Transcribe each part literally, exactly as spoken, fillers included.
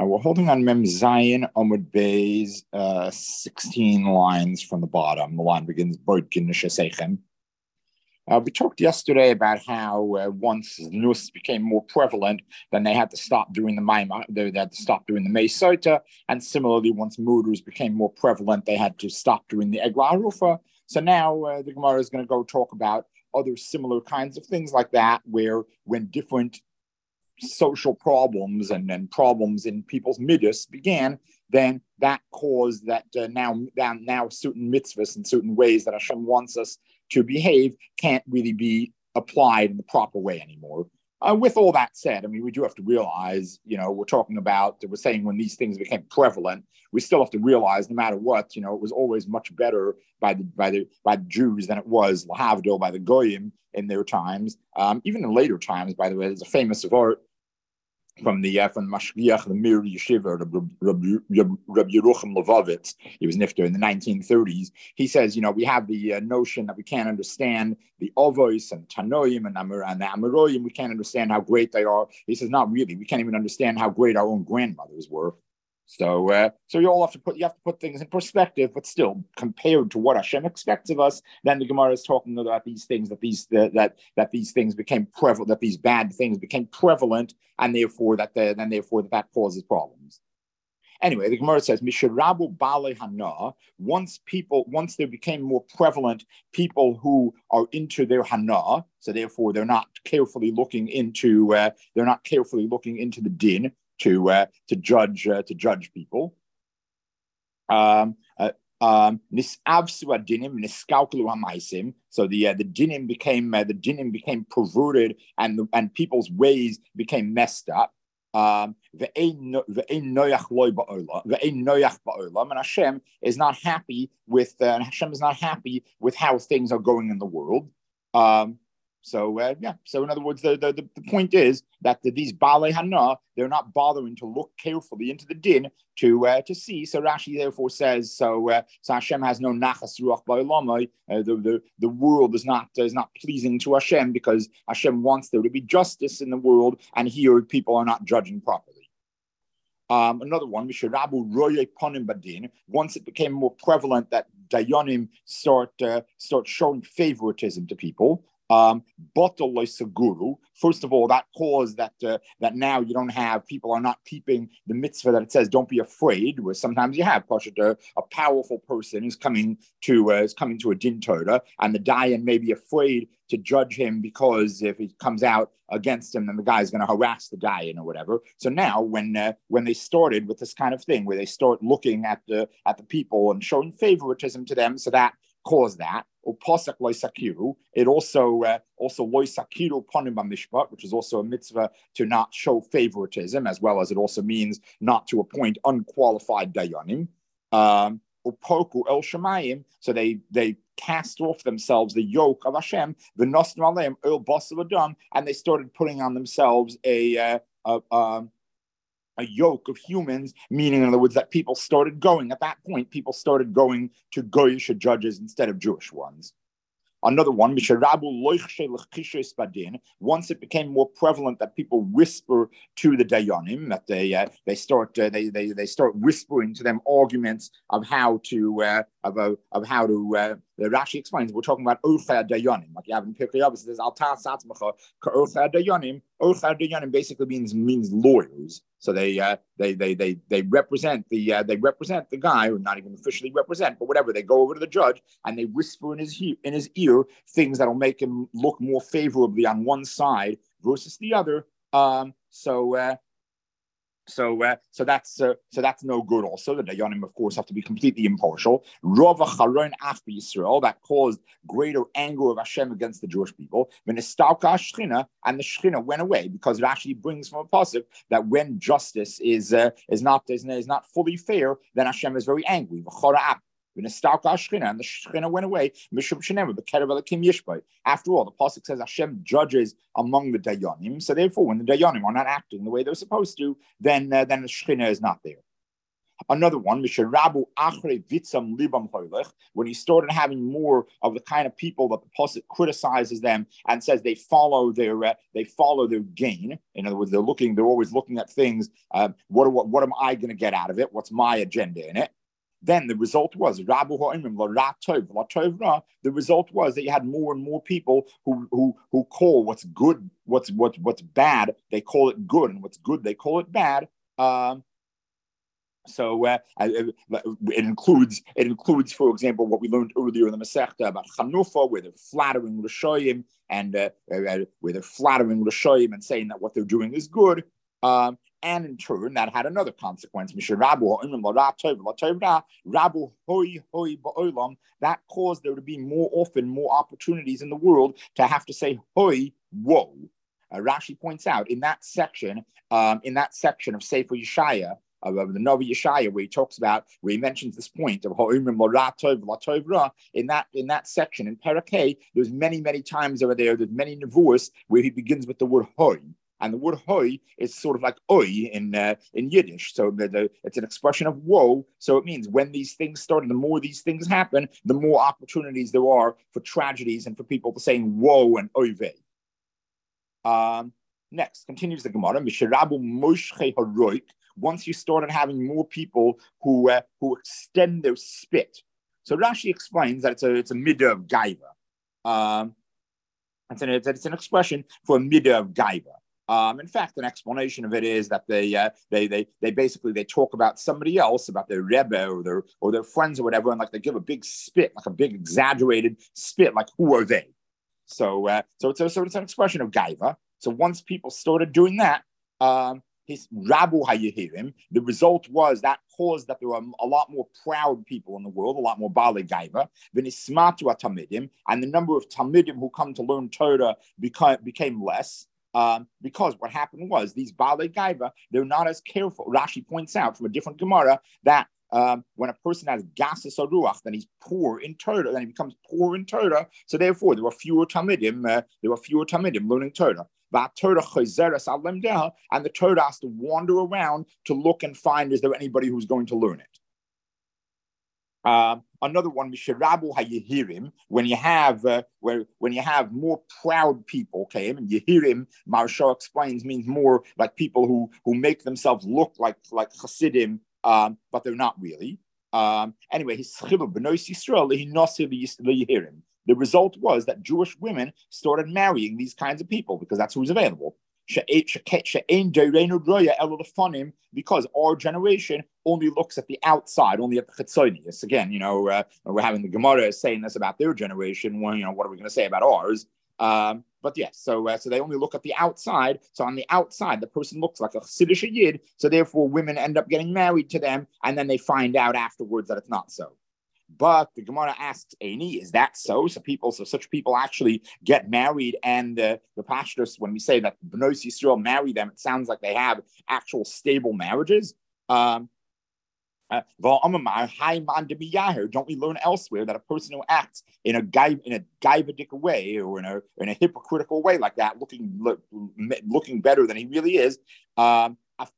Uh, we're holding on Mem Zayin Amud Bey's uh, sixteen lines from the bottom. The line begins, Boidkin Nishasechem. Uh, we talked yesterday about how uh, once Nus became more prevalent, then they had to stop doing the Maima, they had to stop doing the Meisota, and similarly, once murders became more prevalent, they had to stop doing the Egla Harufa. So now uh, the Gemara is going to go talk about other similar kinds of things like that, where when different social problems and, and problems in people's midas began, then that caused that uh, now, now now certain mitzvahs and certain ways that Hashem wants us to behave can't really be applied in the proper way anymore. Uh, with all that said, I mean, we do have to realize, you know, we're talking about, we're saying when these things became prevalent, we still have to realize no matter what, you know, it was always much better by the by the by the Jews than it was lahavdil by the goyim in their times. Um, even in later times, by the way, there's a famous art from the uh, from the Mashgiach, the Mir Yeshiva, Rabbi Yerucham Levovitz. He was nifter in the nineteen thirties. He says, you know, we have the uh, notion that we can't understand the Ovos and Tanoim and, Amir, and the Amoroyim. We can't understand how great they are. He says, not really. We can't even understand how great our own grandmothers were. So, uh, so you all have to put you have to put things in perspective, but still, compared to what Hashem expects of us, then the Gemara is talking about these things that these uh, that that these things became prevalent, that these bad things became prevalent, and therefore that the, then therefore that, that causes problems. Anyway, the Gemara says, Mishirabu Bale Hana. Once people, once there became more prevalent people who are into their Hana, so therefore they're not carefully looking into uh, they're not carefully looking into the din. To uh, to judge uh, to judge people. Um, uh, um, so the uh, the dinim became uh, the dinim became perverted, and the, and people's ways became messed up. Um, and Hashem is not happy with uh, Hashem is not happy with how things are going in the world. Um, So uh, yeah, so in other words, the, the, the point is that the, these Balei Hana, they're not bothering to look carefully into the din to uh, to see. So Rashi therefore says, so uh, so Hashem has no nachas ruach ba'olamai. Uh, the, the the world is not is not pleasing to Hashem because Hashem wants there to be justice in the world, and here people are not judging properly. Um, another one, Mishirabu Roye Ponim Badin. Once it became more prevalent that Dayanim start uh, start showing favoritism to people. Um, Saguru. First of all, that caused that uh, that now you don't have people are not keeping the mitzvah that it says don't be afraid. Where sometimes you have a, a powerful person is coming to uh, is coming to a din Torah, and the dayan may be afraid to judge him because if he comes out against him, then the guy is going to harass the dayan or whatever. So now, when uh, when they started with this kind of thing, where they start looking at the at the people and showing favoritism to them, so that caused that. It also uh, also loisakiru ponim b'mishpat, which is also a mitzvah to not show favoritism, as well as it also means not to appoint unqualified dayanim. Um, upoku el shemayim, so they they cast off themselves the yoke of Hashem, v'nosnu aleim el basar adam, and they started putting on themselves a uh, a, um, a yoke of humans, meaning, in other words, that people started going, at that point, people started going to Goyish judges instead of Jewish ones. Another one, once it became more prevalent that people whisper to the dayanim, that they uh, they start uh, they they they start whispering to them arguments of how to uh, of uh, of how to. Uh, the Rashi explains we're talking about orchei dayanim, like you have in Pirkei Avos. It says al ta'asat mecha orchei dayanim. Orchei dayanim basically means means lawyers. So they uh, they they they they represent the uh, they represent the guy, or not even officially represent, but whatever. They go over to the judge and they whisper in his he- in his ear things that'll make him look more favorably on one side versus the other. Um, so uh, so uh, so that's uh, so that's no good. Also, the dayanim, of course, have to be completely impartial. Rova charon af Yisrael, that caused greater anger of Hashem against the Jewish people. When the stalka shchina, and the shchina went away, because Rashi brings from a pasuk that when justice is uh, is not is, is not fully fair, then Hashem is very angry. When the stalka shchina, and the shchina went away. After all, the pasuk says Hashem judges among the dayanim. So therefore, when the dayanim are not acting the way they're supposed to, then uh, then the shchina is not there. Another one, Misharabu Achre Vitzam Libam Hoylech, when he started having more of the kind of people that the Pasuk criticizes them and says they follow their uh, they follow their gain. In other words, they're looking, they're always looking at things. Uh, what, what what am I going to get out of it? What's my agenda in it? Then the result was Rabu Ha'imim La Tov La Tov Ra. The result was that you had more and more people who who who call what's good, what's what what's bad, they call it good, and what's good, they call it bad. Um, So uh, it includes, it includes, for example, what we learned earlier in the Masechta about Chanufa, where they're flattering Rishoyim and uh, where they're flattering Rishoyim and saying that what they're doing is good. Um, and in turn, that had another consequence. That caused there to be more often more opportunities in the world to have to say hoi, whoa. Uh, Rashi points out in that section, um, in that section of Sefer Yeshaya, of the Novi Yeshaya, where he talks about, where he mentions this point of Ha'imrim La Tov La Tov Ra, in that in that section in Parakeh, there's many many times over there, there's many nevuos where he begins with the word Hoi, and the word Hoi is sort of like Oi in uh, in Yiddish, so the, the, it's an expression of woe. So it means when these things start, the more these things happen, the more opportunities there are for tragedies and for people to saying woe and oivei. Um, next, continues the Gemara, Mishirabu Moshche Haroik. Once you started having more people who uh, who extend their spit. So Rashi explains that it's a it's a midah of gaiva. Um, it's an it's, it's an expression for a midah of gaiva. Um, in fact, an explanation of it is that they uh, they they they basically they talk about somebody else, about their rebbe or their or their friends or whatever, and like they give a big spit, like a big exaggerated spit, like who are they? So uh, so it's a, so it's an expression of gaiva. So once people started doing that. Um, His Rabu Hayehirim, the result was that caused that there were a lot more proud people in the world, a lot more Baalei Gaiva, V'nismatu Tamidim, and the number of Tamidim who come to learn Torah became, became less. Um, because what happened was these Baalei Gaiva, they're not as careful. Rashi points out from a different Gemara that um, when a person has Gasas Aruach, then he's poor in Torah, then he becomes poor in Torah. So therefore, there were fewer Tamidim, uh, there were fewer Tamidim learning Torah. And the Torah has to wander around to look and find, is there anybody who's going to learn it? Um, another one, Mishirabu Hayehirim, when you have uh, where when you have more proud people, okay, and Yehirim, Maharsha explains, means more like people who who make themselves look like like Hasidim, um, but they're not really. Um, anyway, his B'nos Yisrael, he nasi Yehirim. The result was that Jewish women started marrying these kinds of people because that's who's available. Because our generation only looks at the outside, only at the chitzonius. Again, you know, uh, we're having the Gemara saying this about their generation. Well, you know, what are we going to say about ours? Um, but yes, so uh, so they only look at the outside. So on the outside, the person looks like a Chassidish Yid. So therefore, women end up getting married to them, and then they find out afterwards that it's not so. But the Gemara asks, Aini, is that so? So people, so such people actually get married, and uh, the pashtus, when we say that B'nos Yisrael marry them, it sounds like they have actual stable marriages. Um, uh, don't we learn elsewhere that a person who acts in a guy in a gaivadik way or in a in a hypocritical way like that, looking look, looking better than he really is, um,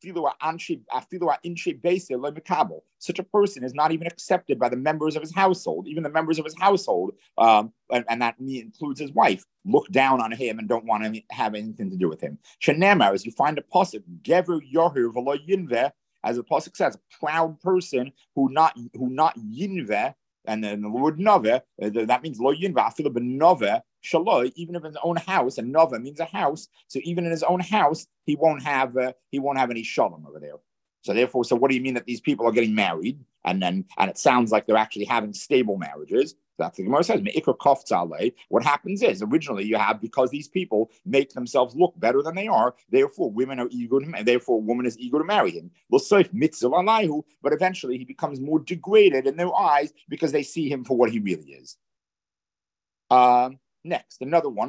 such a person is not even accepted by the members of his household. Even the members of his household, um, and, and that includes his wife, look down on him and don't want to have anything to do with him. Shenemar, as you find a pasuk, Gever Yoher V'lo Yinveh, as the pasuk says, a proud person who not who not yinveh, and then the word nove, that means lo yinveh, afilu b'nove shaloi, even if in his own house, and nove means a house, so even in his own house, he won't have uh, he won't have any shalom over there. So therefore, so what do you mean that these people are getting married, and then and it sounds like they're actually having stable marriages? That's the Gemara says. What happens is originally you have, because these people make themselves look better than they are, therefore women are eager to, therefore a woman is eager to marry him. But eventually he becomes more degraded in their eyes because they see him for what he really is. Um, Next, another one,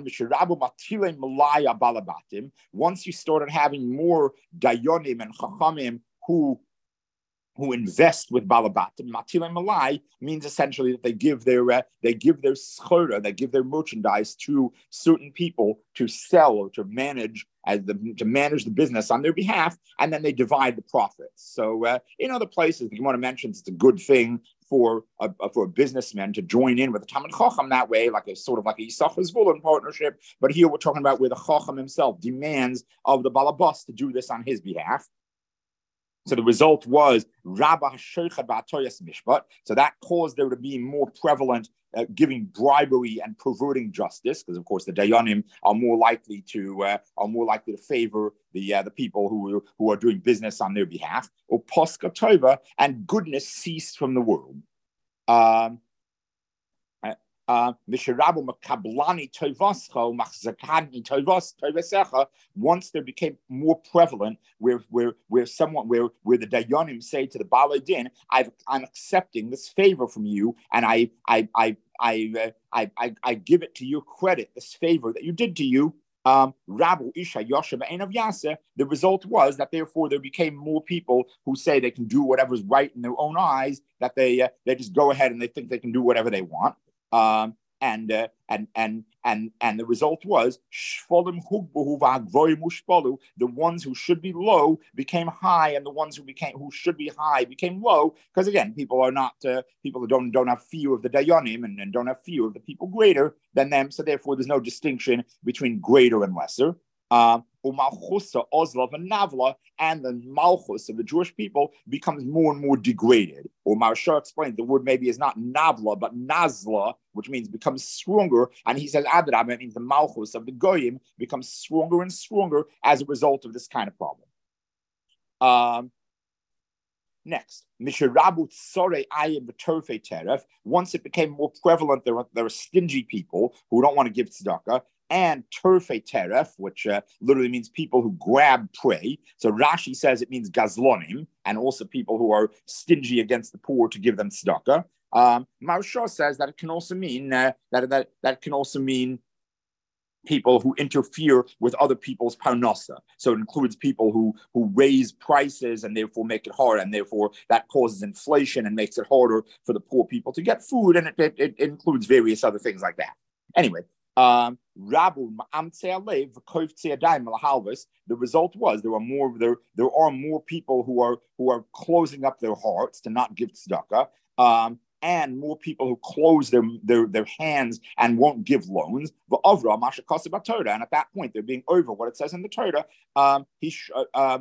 once you started having more dayonim and chachamim who who invest with balabatim, matilei malai means essentially that they give their uh, they give their schora, they give their merchandise to certain people to sell or to manage as the to manage the business on their behalf, and then they divide the profits. So uh, in other places, the Gemara mentions it's a good thing for a, for a businessman to join in with the Talmid Chacham that way, like a sort of like a Yisachar Zvulun partnership. But here we're talking about where the Chacham himself demands of the Balabas to do this on his behalf. So the result was Rabba Sheichad Ba'atoyas Mishpat. So that caused there to be more prevalent uh, giving bribery and perverting justice, because of course the Dayanim are more likely to uh, are more likely to favor the uh, the people who who are doing business on their behalf. Or Posca Tova, and goodness ceased from the world. Um, Uh, once there became more prevalent, where where where someone where where the dayanim say to the Balei Din, I've, I'm accepting this favor from you, and I I I I, uh, I I I give it to your credit, this favor that you did to you. Um, Rabu Isha Yosha Ba'enav Yaseh. The result was that therefore there became more people who say they can do whatever's right in their own eyes, that they uh, they just go ahead and they think they can do whatever they want. Um, and uh, and and and and the result was the ones who should be low became high, and the ones who became who should be high became low. Because again, people are not uh, people who don't don't have fear of the dayanim and, and don't have fear of the people greater than them. So therefore, there's no distinction between greater and lesser. Um, and the malchus of the Jewish people becomes more and more degraded. Or Maharsha explains the word maybe is not navla but nazla, which means becomes stronger. And he says adrab, it means the malchus of the goyim becomes stronger and stronger as a result of this kind of problem. Um, Next, once it became more prevalent, there were, there were stingy people who don't want to give tzedakah, and turfei teref, which uh, literally means people who grab prey. So Rashi says it means gazlonim, and also people who are stingy against the poor to give them tzedakah. Um, Maharsha says that it can also mean uh, that that that can also mean people who interfere with other people's parnasa. So it includes people who who raise prices and therefore make it hard, and therefore that causes inflation and makes it harder for the poor people to get food, and it, it, it includes various other things like that. Anyway, um, the result was there are more there there are more people who are who are closing up their hearts to not give tzedakah. Um, and more people who close their, their, their hands and won't give loans. And at that point, they're being over what it says in the Torah. Um, uh,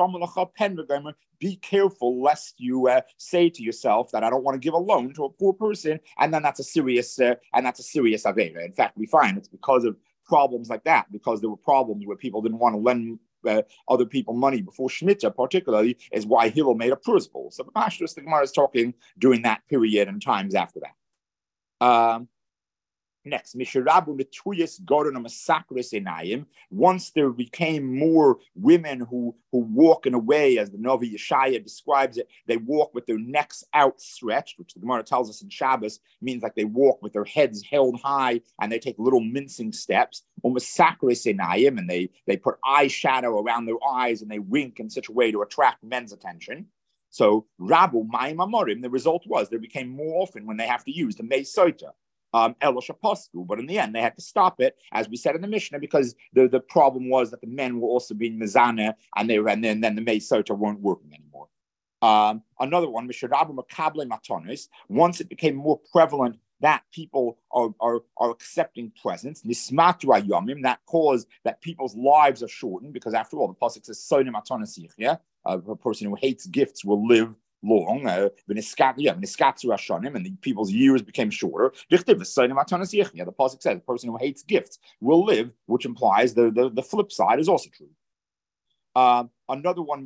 be careful lest you uh, say to yourself that I don't want to give a loan to a poor person, and then that's a serious uh, and that's a serious avera. In fact, we find it's because of problems like that, because there were problems where people didn't want to lend Uh, other people money before Shemitah, particularly, is why Hillel made a principle. So the Pashtus, the Gemara is talking during that period and times after that. Um, Next, Mishirabu Netuyas Gordon Masakris Enayim. Once there became more women who, who walk in a way, as the Novi Yeshaya describes it, they walk with their necks outstretched, which the Gemara tells us in Shabbos means like they walk with their heads held high and they take little mincing steps. Or Masakris Enayim, and they, they put eyeshadow around their eyes and they wink in such a way to attract men's attention. So Rabu Maim Amorim, the result was there became more often when they have to use the Meisota. Um, but in the end, they had to stop it, as we said in the Mishnah, because the, the problem was that the men were also being mezana, and they were, and then, then the Meisota weren't working anymore. Um, another one, once it became more prevalent that people are, are, are accepting presents, that caused that people's lives are shortened, because after all, the pasuk says, a person who hates gifts will live long, uh, and the people's years became shorter. The pasuk says the person who hates gifts will live, which implies the, the, the flip side is also true. Uh, another one,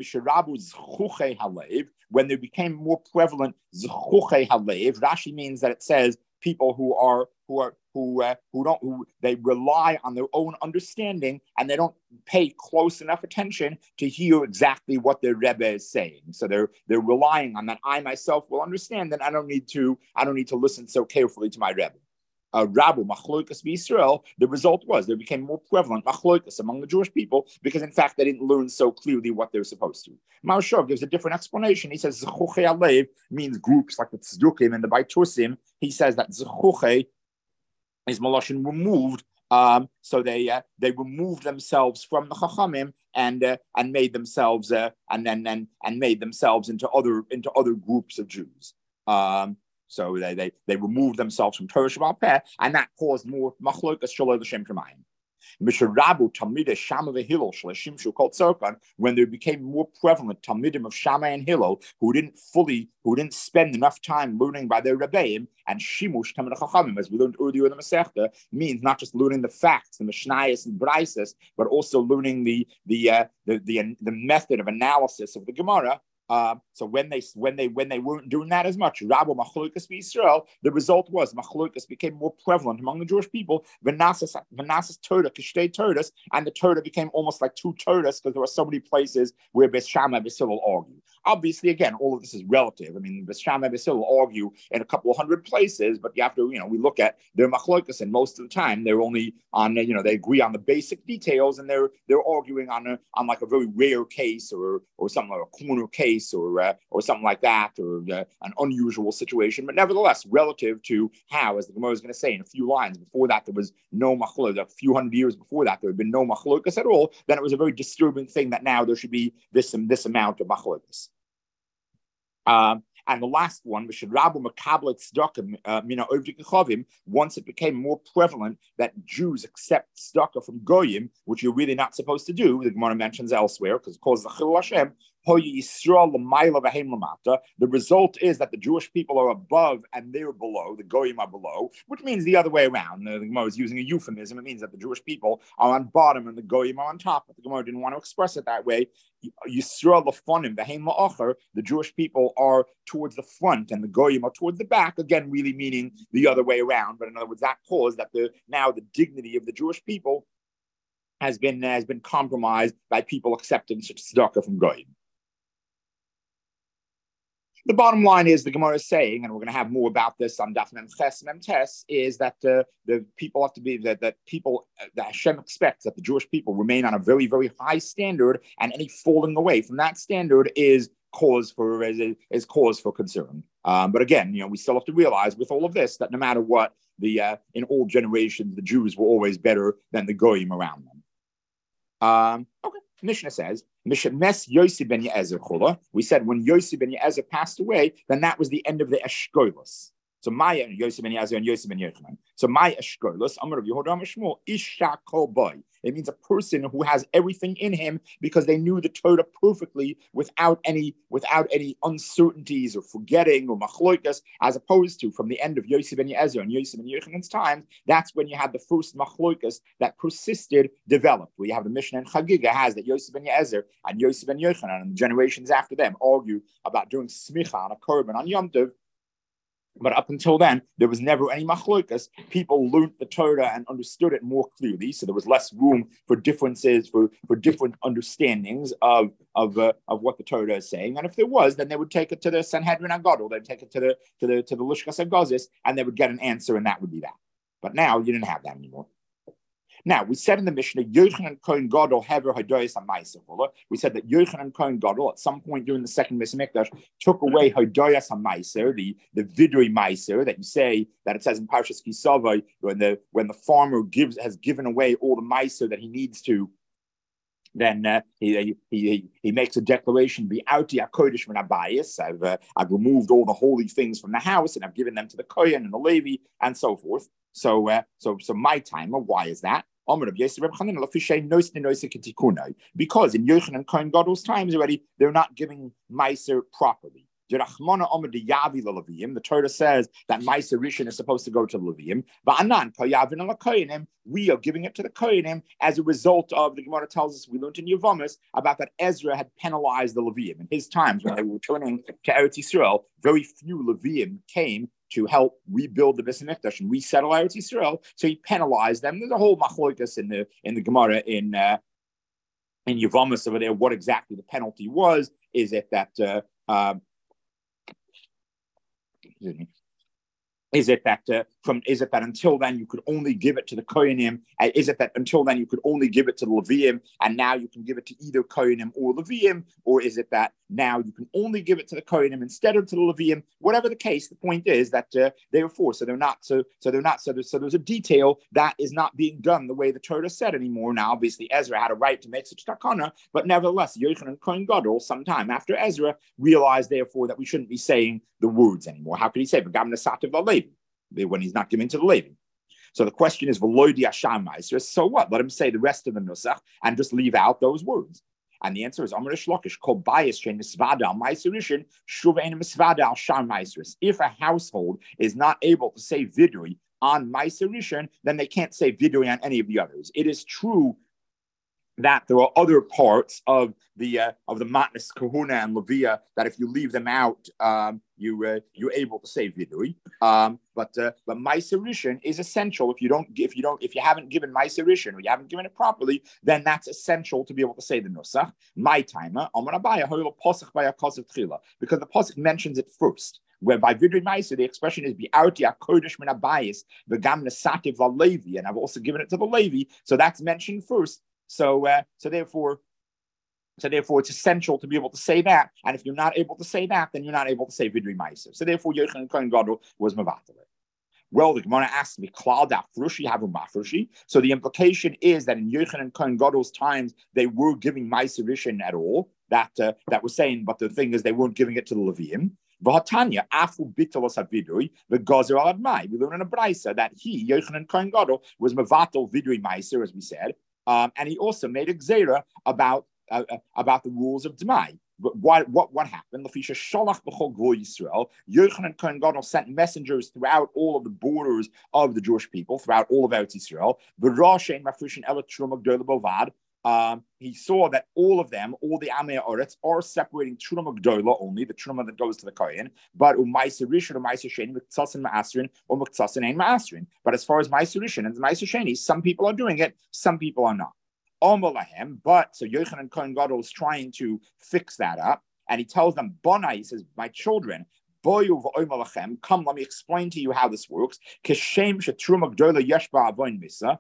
when there became more prevalent, Rashi means that it says people who are who are who uh, who don't who they rely on their own understanding, and they don't pay close enough attention to hear exactly what their Rebbe is saying. So they're they're relying on that I myself will understand, and I don't need to I don't need to listen so carefully to my Rebbe. uh, Rabu Machloikas Israel, the result was there became more prevalent Machloikas among the Jewish people because, in fact, they didn't learn so clearly what they're supposed to. Maharshal gives a different explanation. He says Zechuche Alev means groups like the Tzdukim and the Baitusim. He says that Zechuche is Maloshin removed. Um, so they uh, they removed themselves from the Chachamim and uh, and made themselves uh, and then and, and made themselves into other into other groups of Jews. Um, So they they they removed themselves from Torah Shabbat Peh, and that caused more machlokas shalom l'shem shemayim. Misharabu Talmidei Shammai v'Hillel shleshim shu kol tzorkan, when there became more prevalent Talmidim of Shammai and Hillel who didn't fully, who didn't spend enough time learning by their Rebbeim, and Shimush Talmidei Chachamim, as we learned earlier in the Masechta, means not just learning the facts, the Mishnayos and Braisos, but also learning the the uh, the, the the method of analysis of the Gemara. Uh, so when they when they when they weren't doing that as much, Rabbi Machlokas Israel, the result was Machlokas became more prevalent among the Jewish people. Vanasas Vanasas Torah Kishtei Torahs, and the Torah became almost like two Torahs because there were so many places where Beis Shammai and Beis Hillel argue. Obviously, again, all of this is relative. I mean, Beis Shammai and Beis Hillel argue in a couple of hundred places, but you have to, you know, we look at their Machlokas, and most of the time they're only on, you know, they agree on the basic details, and they're they're arguing on a on like a very rare case or or something like a corner case. Or uh, or something like that, or uh, an unusual situation, but nevertheless, relative to how, as the Gemara is going to say in a few lines, before that there was no machlokas, a few hundred years before that there had been no machlokas at all. Then it was a very disturbing thing that now there should be this and this amount of machlokas. Um, And the last one, once it became more prevalent that Jews accept tzedakah from goyim, which you're really not supposed to do, the Gemara mentions elsewhere, because it causes the chilul Hashem. The result is that the Jewish people are above and they're below, the goyim are below, which means the other way around. The Gemara is using a euphemism. It means that the Jewish people are on bottom and the goyim are on top. But the Gemara didn't want to express it that way. Yisrael lefonim v'heim la'achar, the Jewish people are towards the front and the goyim are towards the back, again really meaning the other way around. But in other words, that caused that the now the dignity of the Jewish people has been uh, has been compromised by people accepting such tzedakah from goyim. The bottom line is the Gemara is saying, and we're going to have more about this on Daf Mem Ches Mem Tes, is that uh, the people have to be that that people uh, that Hashem expects that the Jewish people remain on a very very high standard, and any falling away from that standard is cause for is, is cause for concern. Um, but again, you know, we still have to realize with all of this that no matter what, the uh, in all generations the Jews were always better than the goyim around them. Um, okay, Mishnah says. We said when Yossi ben Yezer passed away, then that was the end of the Eshkolos. So my Yossi ben Yezer and Yossi ben Yochanan. So my Eshkolos, Amar of Yehuda Mishmol, Isha Kol Boy. It means a person who has everything in him because they knew the Torah perfectly without any without any uncertainties or forgetting or machloikas, as opposed to from the end of Yossi ben Yezer and Yossi ben Yochanan's time. That's when you had the first machloikas that persisted, developed. We have the Mishnah in Chagiga has that Yossi ben Yezer and Yossi ben Yochanan and the generations after them argue about doing smicha on a korban on Yom Tov. But up until then, there was never any machlokas. People learned the Torah and understood it more clearly, so there was less room for differences, for, for different understandings of of uh, of what the Torah is saying. And if there was, then they would take it to the Sanhedrin Agadol, they'd take it to the to the to the Lishkas Agazis, and they would get an answer, and that would be that. But now you didn't have that anymore. Now, we said in the Mishnah, Yochanan Kohen Gadol Hever Hodoyas HaMaiser. We said that Yochanan Kohen Gadol, at some point during the second Beis Hamikdash, took away Hodoyas HaMaiser, the, the Vidui Maiser, that you say, that it says in Parshas Kisavai, when the when the farmer gives has given away all the Maiser that he needs to, then uh, he, he he makes a declaration, Bi'auti HaKodesh min Abayis, I've, uh, I've removed all the holy things from the house, and I've given them to the Kohen and the Levi, and so forth. So, uh, so, so my timer, why is that? Because in Yochanan Kohen Gadol's times already, they're not giving Meiser properly. The Torah says that Meiser Rishon is supposed to go to Leviim. We are giving it to the Kohenim as a result of, the Gemara tells us, we learned in Yevamis about that Ezra had penalized the Leviim. In his times, when they were returning to Eretz Yisrael, very few Leviim came to help rebuild the Beis Hamikdash and resettle Eretz Yisrael. So he penalized them. There's a whole machloikas in the in the Gemara in uh, in Yevamis over there. What exactly the penalty was? Is it that uh, uh, excuse me. Is it that uh, from? Is it that until then you could only give it to the Kohanim? Uh, is it that until then you could only give it to the Leviim, and now you can give it to either Kohanim or Leviim? Or is it that now you can only give it to the Kohanim instead of to the Leviim? Whatever the case, the point is that uh, they were forced. So they're not. So so they're not. So there's, so there's a detail that is not being done the way the Torah said anymore. Now, obviously, Ezra had a right to make such takana, but nevertheless, Yochanan Kohen Gadol, sometime after Ezra, realized therefore that we shouldn't be saying the words anymore. How could he say "V'gam nesativ l'Levi" when he's not giving to the Levi? So the question is, "V'loidi Hasham Ma'aser." So what? Let him say the rest of the nusach and just leave out those words. And the answer is, Amar Shlokish, Kol Bayis Shein Misvada Al Ma'aser Rishon, Shuv Ein Misvada Al Shar Ma'aseris. If a household is not able to say vidui on Ma'aser Rishon, then they can't say vidui on any of the others. It is true that there are other parts of the uh, of the matnas kahuna and levia that if you leave them out, um, you uh, you're able to say vidui. Um, but uh, but ma'aser rishon is essential. If you don't if you don't if you haven't given ma'aser rishon or you haven't given it properly, then that's essential to be able to say the nusach. My timer, because the pasuk mentions it first. Where by vidui ma'aser the expression is bi'arti akodesh min habayis v'gam nesativ la'levi, and I've also given it to the Levi, so that's mentioned first. So, uh, so therefore, so therefore, it's essential to be able to say that. And if you're not able to say that, then you're not able to say vidui ma'aser. So therefore, Yochanan Kohen Gadol was mevatel. Well, the Gemara asked me, "Klal frushi havu mafrushi." So the implication is that in Yochanan Kohen Gadol's times, they were giving ma'aser rishon at all. That uh, that was saying, but the thing is, they weren't giving it to the Leviim. V'hatanya afu bitalos havidui v'gazer al admai. We learn in a brayso that he Yochanan Kohen Gadol was mevatel vidui ma'aser, as we said. Um, and he also made a gzera about uh, uh, about the rules of Dmai. But what what what happened? Lafisha shalach b'chol gvul Yisrael. Yochanan Kohen Gadol sent messengers throughout all of the borders of the Jewish people, throughout all of Eretz Yisrael. V'rashein mafrishin elat truma gdola bovad. Um, he saw that all of them, all the Amei Oretz, are separating Truma Gdola only, the Truma that goes to the Kohen, but Umaisa Rishon or Maisa Sheni, Mktsasin Ma'asrin, or Mktsasin Ein Ma'asrin. But as far as Maisa Rishon and Maisa Sheni, some people are doing it, some people are not. Omalahem, but so Yochanan Kohen Gadol is trying to fix that up, and he tells them, Bonai, he says, my children, Boyu v'oimalachem, come, let me explain to you how this works. Keshem shetruma gdola yeshba avoin misa.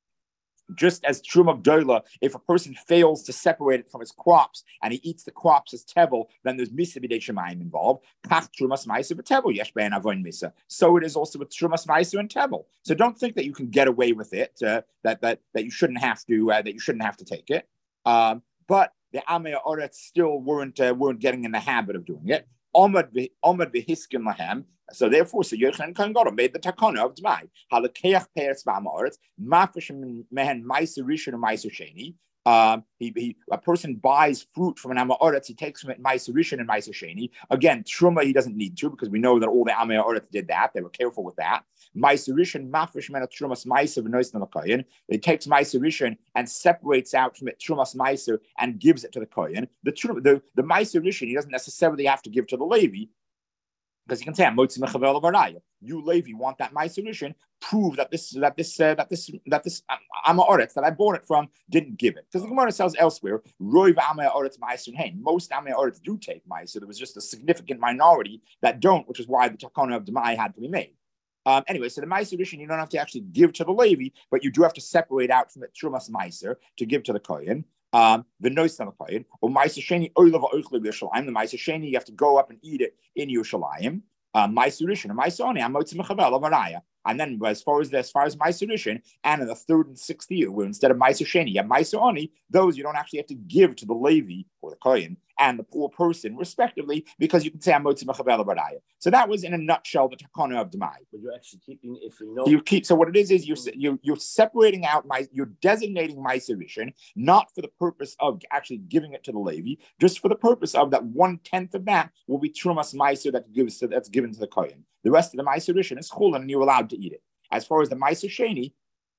Just as Truma Gdola, if a person fails to separate it from his crops and he eats the crops as tevel, then there's misa b'dei shemayim involved. Kach Trumas Ma'aser v'tevel yesh be'en avon misa. So it is also with Trumas Ma'aser and tevel. So don't think that you can get away with it. Uh, that that that you shouldn't have to. Uh, that you shouldn't have to take it. Um, but the Amei Oretz still weren't uh, weren't getting in the habit of doing it. Omad v'hiskim lahem. So therefore, so Yochanan Kohen Gadol made the takana of Dmai. Halakeach peretz v'amaretz mafresh mehen ma'aser rishon or ma'aser sheni. Um, he, he, a person buys fruit from an Amaretz, he takes from it Ma'aser Rishon and Ma'aser Sheni. Again, Truma he doesn't need to because we know that all the Amaretz did that. They were careful with that. Ma'aser Rishon, Mafresh Mena Trumas Ma'aser v'nois Nalakoyen. It takes Ma'aser Rishon and separates out from it Trumas Ma'aser and gives it to the Kohen. The the the Ma'aser Rishon he doesn't necessarily have to give to the Levi. Because you can say, "I'm motzi mechavel of araya." You Levi want that my solution. Prove that this, that this, uh, that this, that this Ama Oretz that I bought it from didn't give it. Because the Gemara says elsewhere, "Roiv Ama Oretz ma'aser hein." Most Ama Oretz do take ma'aser. There was just a significant minority that don't, which is why the takana of Demai had to be made. Um, anyway, so the ma'aser rishon you don't have to actually give to the Levi, but you do have to separate out from it trumas ma'aser to give to the Kohen. Um, the noise on the Kohen, or Ma'aser Sheni oilav oichle Yerushalayim. The Ma'aser Sheni you have to go up and eat it in Yerushalayim. Ma'aser Rishon, Ma'aser Oni, I'm motzi mechavel of araya. And then as far as the, as far as Ma'aser Rishon, and in the third and sixth year, where instead of Ma'aser Sheni, you have Ma'aser Oni, those you don't actually have to give to the Levi or the Kohen and the poor person, respectively, because you can say I'm motzi mechavel of araya. So that was in a nutshell the takana of Demai. But you're actually keeping, if you know, you keep. So what it is is you you you're separating out my, you're designating Ma'aser Rishon not for the purpose of actually giving it to the Levi, just for the purpose of that one tenth of that will be Trumas Ma'aser that gives that's given to the Kohen. The rest of the Ma'aser Rishon is chulin and you're allowed to eat it. As far as the Ma'aser Sheni,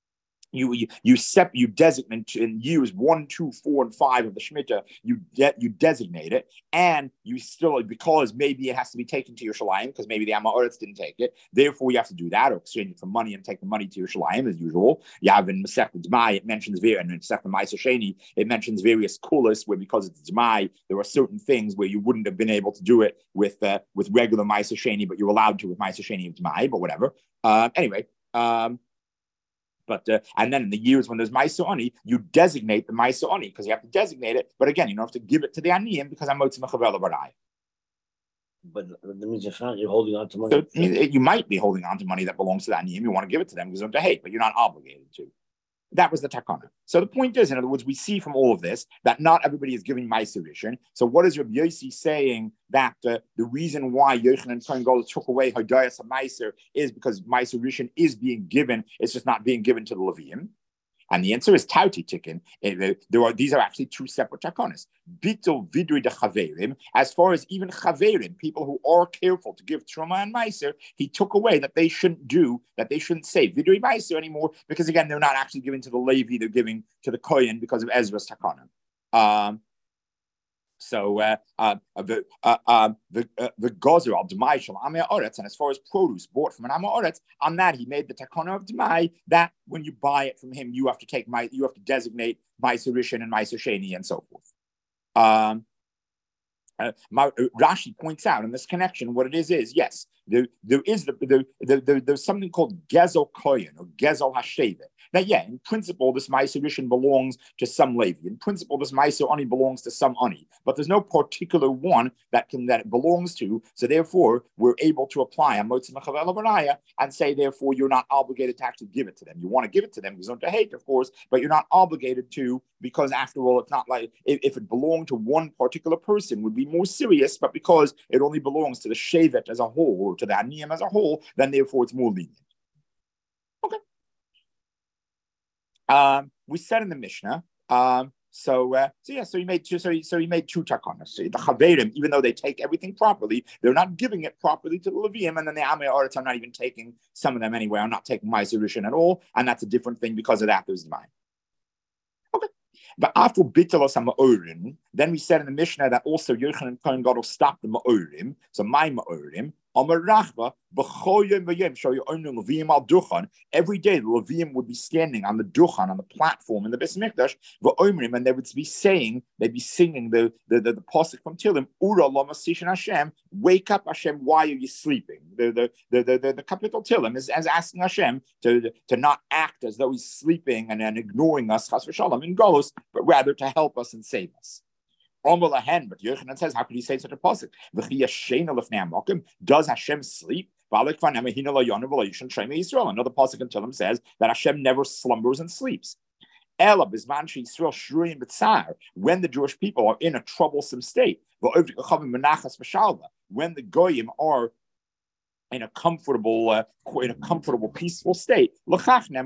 You you you sep you designate and use one, two, four, and five of the Shemitah. You de- you designate it, and you still, because maybe it has to be taken to Yerushalayim because maybe the Amoritz didn't take it. Therefore, you have to do that or exchange it for money and take the money to Yerushalayim as usual. You have in Masechet D'mai it mentions very and in Masechet Ma'aser Sheni it mentions various kulas where because it's D'mai there are certain things where you wouldn't have been able to do it with uh, with regular Ma'aser Sheni, but you're allowed to with Ma'aser Sheni of D'mai, but whatever. Uh, anyway. Um, But uh, and then in the years when there's Ma'aser Ani, you designate the Ma'aser Ani because you have to designate it. But again, you don't have to give it to the Aniyim because I'm Motzi Mechavel Barai. But that means you're holding on to money. So you might be holding on to money that belongs to the Aniyim. You want to give it to them because they're to hate, but you're not obligated to. That was the takana. So the point is, in other words, we see from all of this that not everybody is giving Ma'aser Rishon. So what is Rabbi Yossi saying that uh, the reason why Yochanan Kohen Gadol took away Hadayas HaMa'aser is because Ma'aser Rishon is being given, it's just not being given to the Leviim? And the answer is Tauti Tikkun. There are these are actually two separate takonas. Bitul vidui de chaverim. As far as even chaverim, people who are careful to give truma and meiser, he took away that they shouldn't do that. They shouldn't say vidui meiser anymore because again they're not actually giving to the Levi. They're giving to the Kohen because of Ezra's takana. Um, So uh, uh, the uh, uh, the uh, the gozer of Demai shel Amei Oretz, and as far as produce bought from an Amei Oretz, on that he made the takana of Demai that when you buy it from him, you have to take my you have to designate Ma'aser Rishon and Ma'aser Sheni and so forth. Um, uh, Rashi points out in this connection what it is is yes there there is the, the, the, the there's something called Gezel Kohen or Gezel Hashevet. Now, yeah, in principle, this Ma'aser Rishon belongs to some Levi. In principle, this Ma'aser Ani belongs to some Ani. But there's no particular one that can that it belongs to. So therefore, we're able to apply a Motzi Mechavel Baraya and say, therefore, you're not obligated to actually give it to them. You want to give it to them because don't hate, of course, but you're not obligated to because, after all, it's not like if, if it belonged to one particular person, it would be more serious. But because it only belongs to the Shevet as a whole or to the Aniyim as a whole, then therefore it's more lenient. Okay. Um, we said in the Mishnah. Um, so, uh, so yeah, so he made two. So he, so he made two takonas. So the chaverim, even though they take everything properly, they're not giving it properly to the Leviim, and then the Amei Oretz are not even taking some of them anyway. I'm not taking Ma'aser Rishon at all, and that's a different thing because of that. There's mine. Okay, but after Bitalos HaMa'orim, then we said in the Mishnah that also Yochanan Kohen Gadol stopped the Ma'orim. So my Ma'orim. Every day the Leviim would be standing on the Duchan, on the platform in the Beis Mikdash, and they would be saying, they'd be singing the the, the, the pasuk from Tehillim, Ura lama sishin Hashem, wake up Hashem, why are you sleeping? The the the the, the, the capital Tehillim is as asking Hashem to, to not act as though he's sleeping and, and ignoring us, chas v'shalom, in Golus, but rather to help us and save us. But Yochanan says, how could he say such a pasuk? Does Hashem sleep? Another pasuk in Tehillim says that Hashem never slumbers and sleeps. When the Jewish people are in a troublesome state, when the goyim are in a comfortable, uh, in a comfortable, peaceful state, that's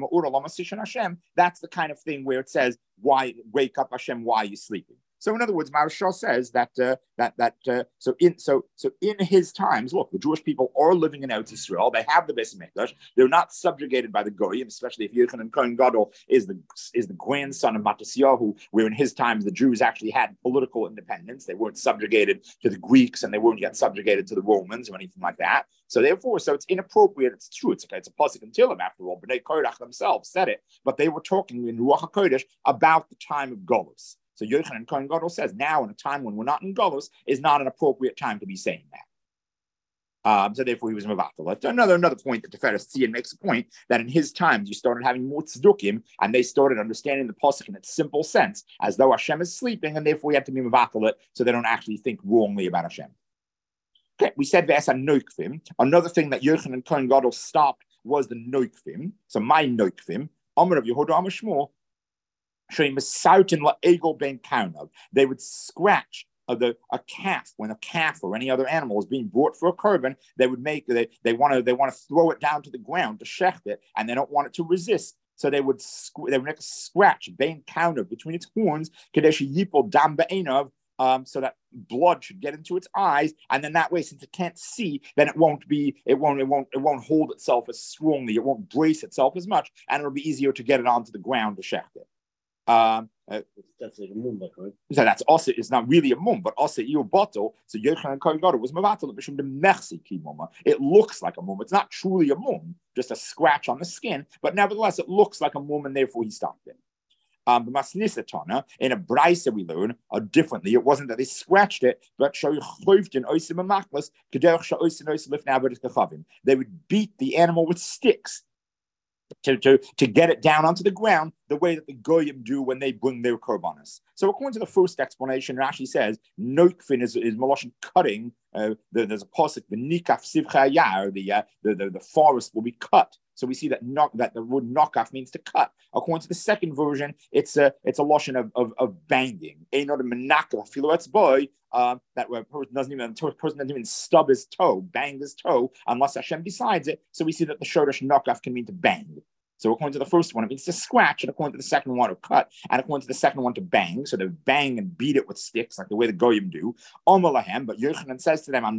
the kind of thing where it says, "Why wake up, Hashem? Why are you sleeping?" So, in other words, Maharshal says that uh, that that uh, so in so so in his times, look, the Jewish people are living in Eretz Yisrael. They have the Beis Mikdash. They're not subjugated by the Goyim, especially if Yochanan Kohen Gadol is the is the grandson of Matisyahu, where in his times the Jews actually had political independence. They weren't subjugated to the Greeks, and they weren't yet subjugated to the Romans or anything like that. So, therefore, so it's inappropriate. It's true. It's okay. It's a pasuk in Tehillim after all. Bnei Korach themselves said it, but they were talking in Ruach HaKodesh about the time of Golus. So Yochanan Kohen Gadol says now, in a time when we're not in Golus, is not an appropriate time to be saying that. Um, so therefore, he was mevatel. Another another point that Tiferes Tzion makes a point that in his times you started having more tzdukim, and they started understanding the pasuk in its simple sense, as though Hashem is sleeping, and therefore you have to be mevatel it, so they don't actually think wrongly about Hashem. Okay, we said there's a noikfim. Another thing that Yochanan Kohen Gadol stopped was the noikfim. So my noikfim, Amar of Yehuda Amar Shmuel. They would scratch uh, the, a calf when a calf or any other animal is being brought for a korban. They would make they they want to they want to throw it down to the ground to shecht it, and they don't want it to resist. So they would they would make a scratch bein counter between its horns, kadesh yipol dam be'enav, Um, so that blood should get into its eyes, and then that way, since it can't see, then it won't be, it won't, it won't, it won't hold itself as strongly, it won't brace itself as much, and it'll be easier to get it onto the ground to shecht it. Um, uh, that's like a mumba, right? So that's also, it's not really a mum, but also you bottle. So Yochanan Kohen Gadol was mavatal mishum de mercy ki mumma. It looks like a mum. It's not truly a mum, just a scratch on the skin, but nevertheless, it looks like a mum, and therefore he stopped it. Um, in a brisa we learn uh, differently. It wasn't that they scratched it, but they would beat the animal with sticks to, to, to get it down onto the ground the way that the goyim do when they bring their korbanos. So according to the first explanation, Rashi says noikfin is, is maloshin cutting. Uh, the, there's a pasuk, the nikaf sivcha yar, the, uh, the, the the forest will be cut. So we see that knock, that the word knockaf means to cut. According to the second version, it's a it's a lotion of of, of banging. Ain't not a menakla filuet's boy. Um, that a person doesn't even person doesn't even stub his toe, bang his toe, unless Hashem decides it. So we see that the shoresh knockaf can mean to bang. So according to the first one, it means to scratch, and according to the second one, to cut, and according to the second one, to bang. So to bang and beat it with sticks, like the way the goyim do. Omalahem, but Yochanan says to them,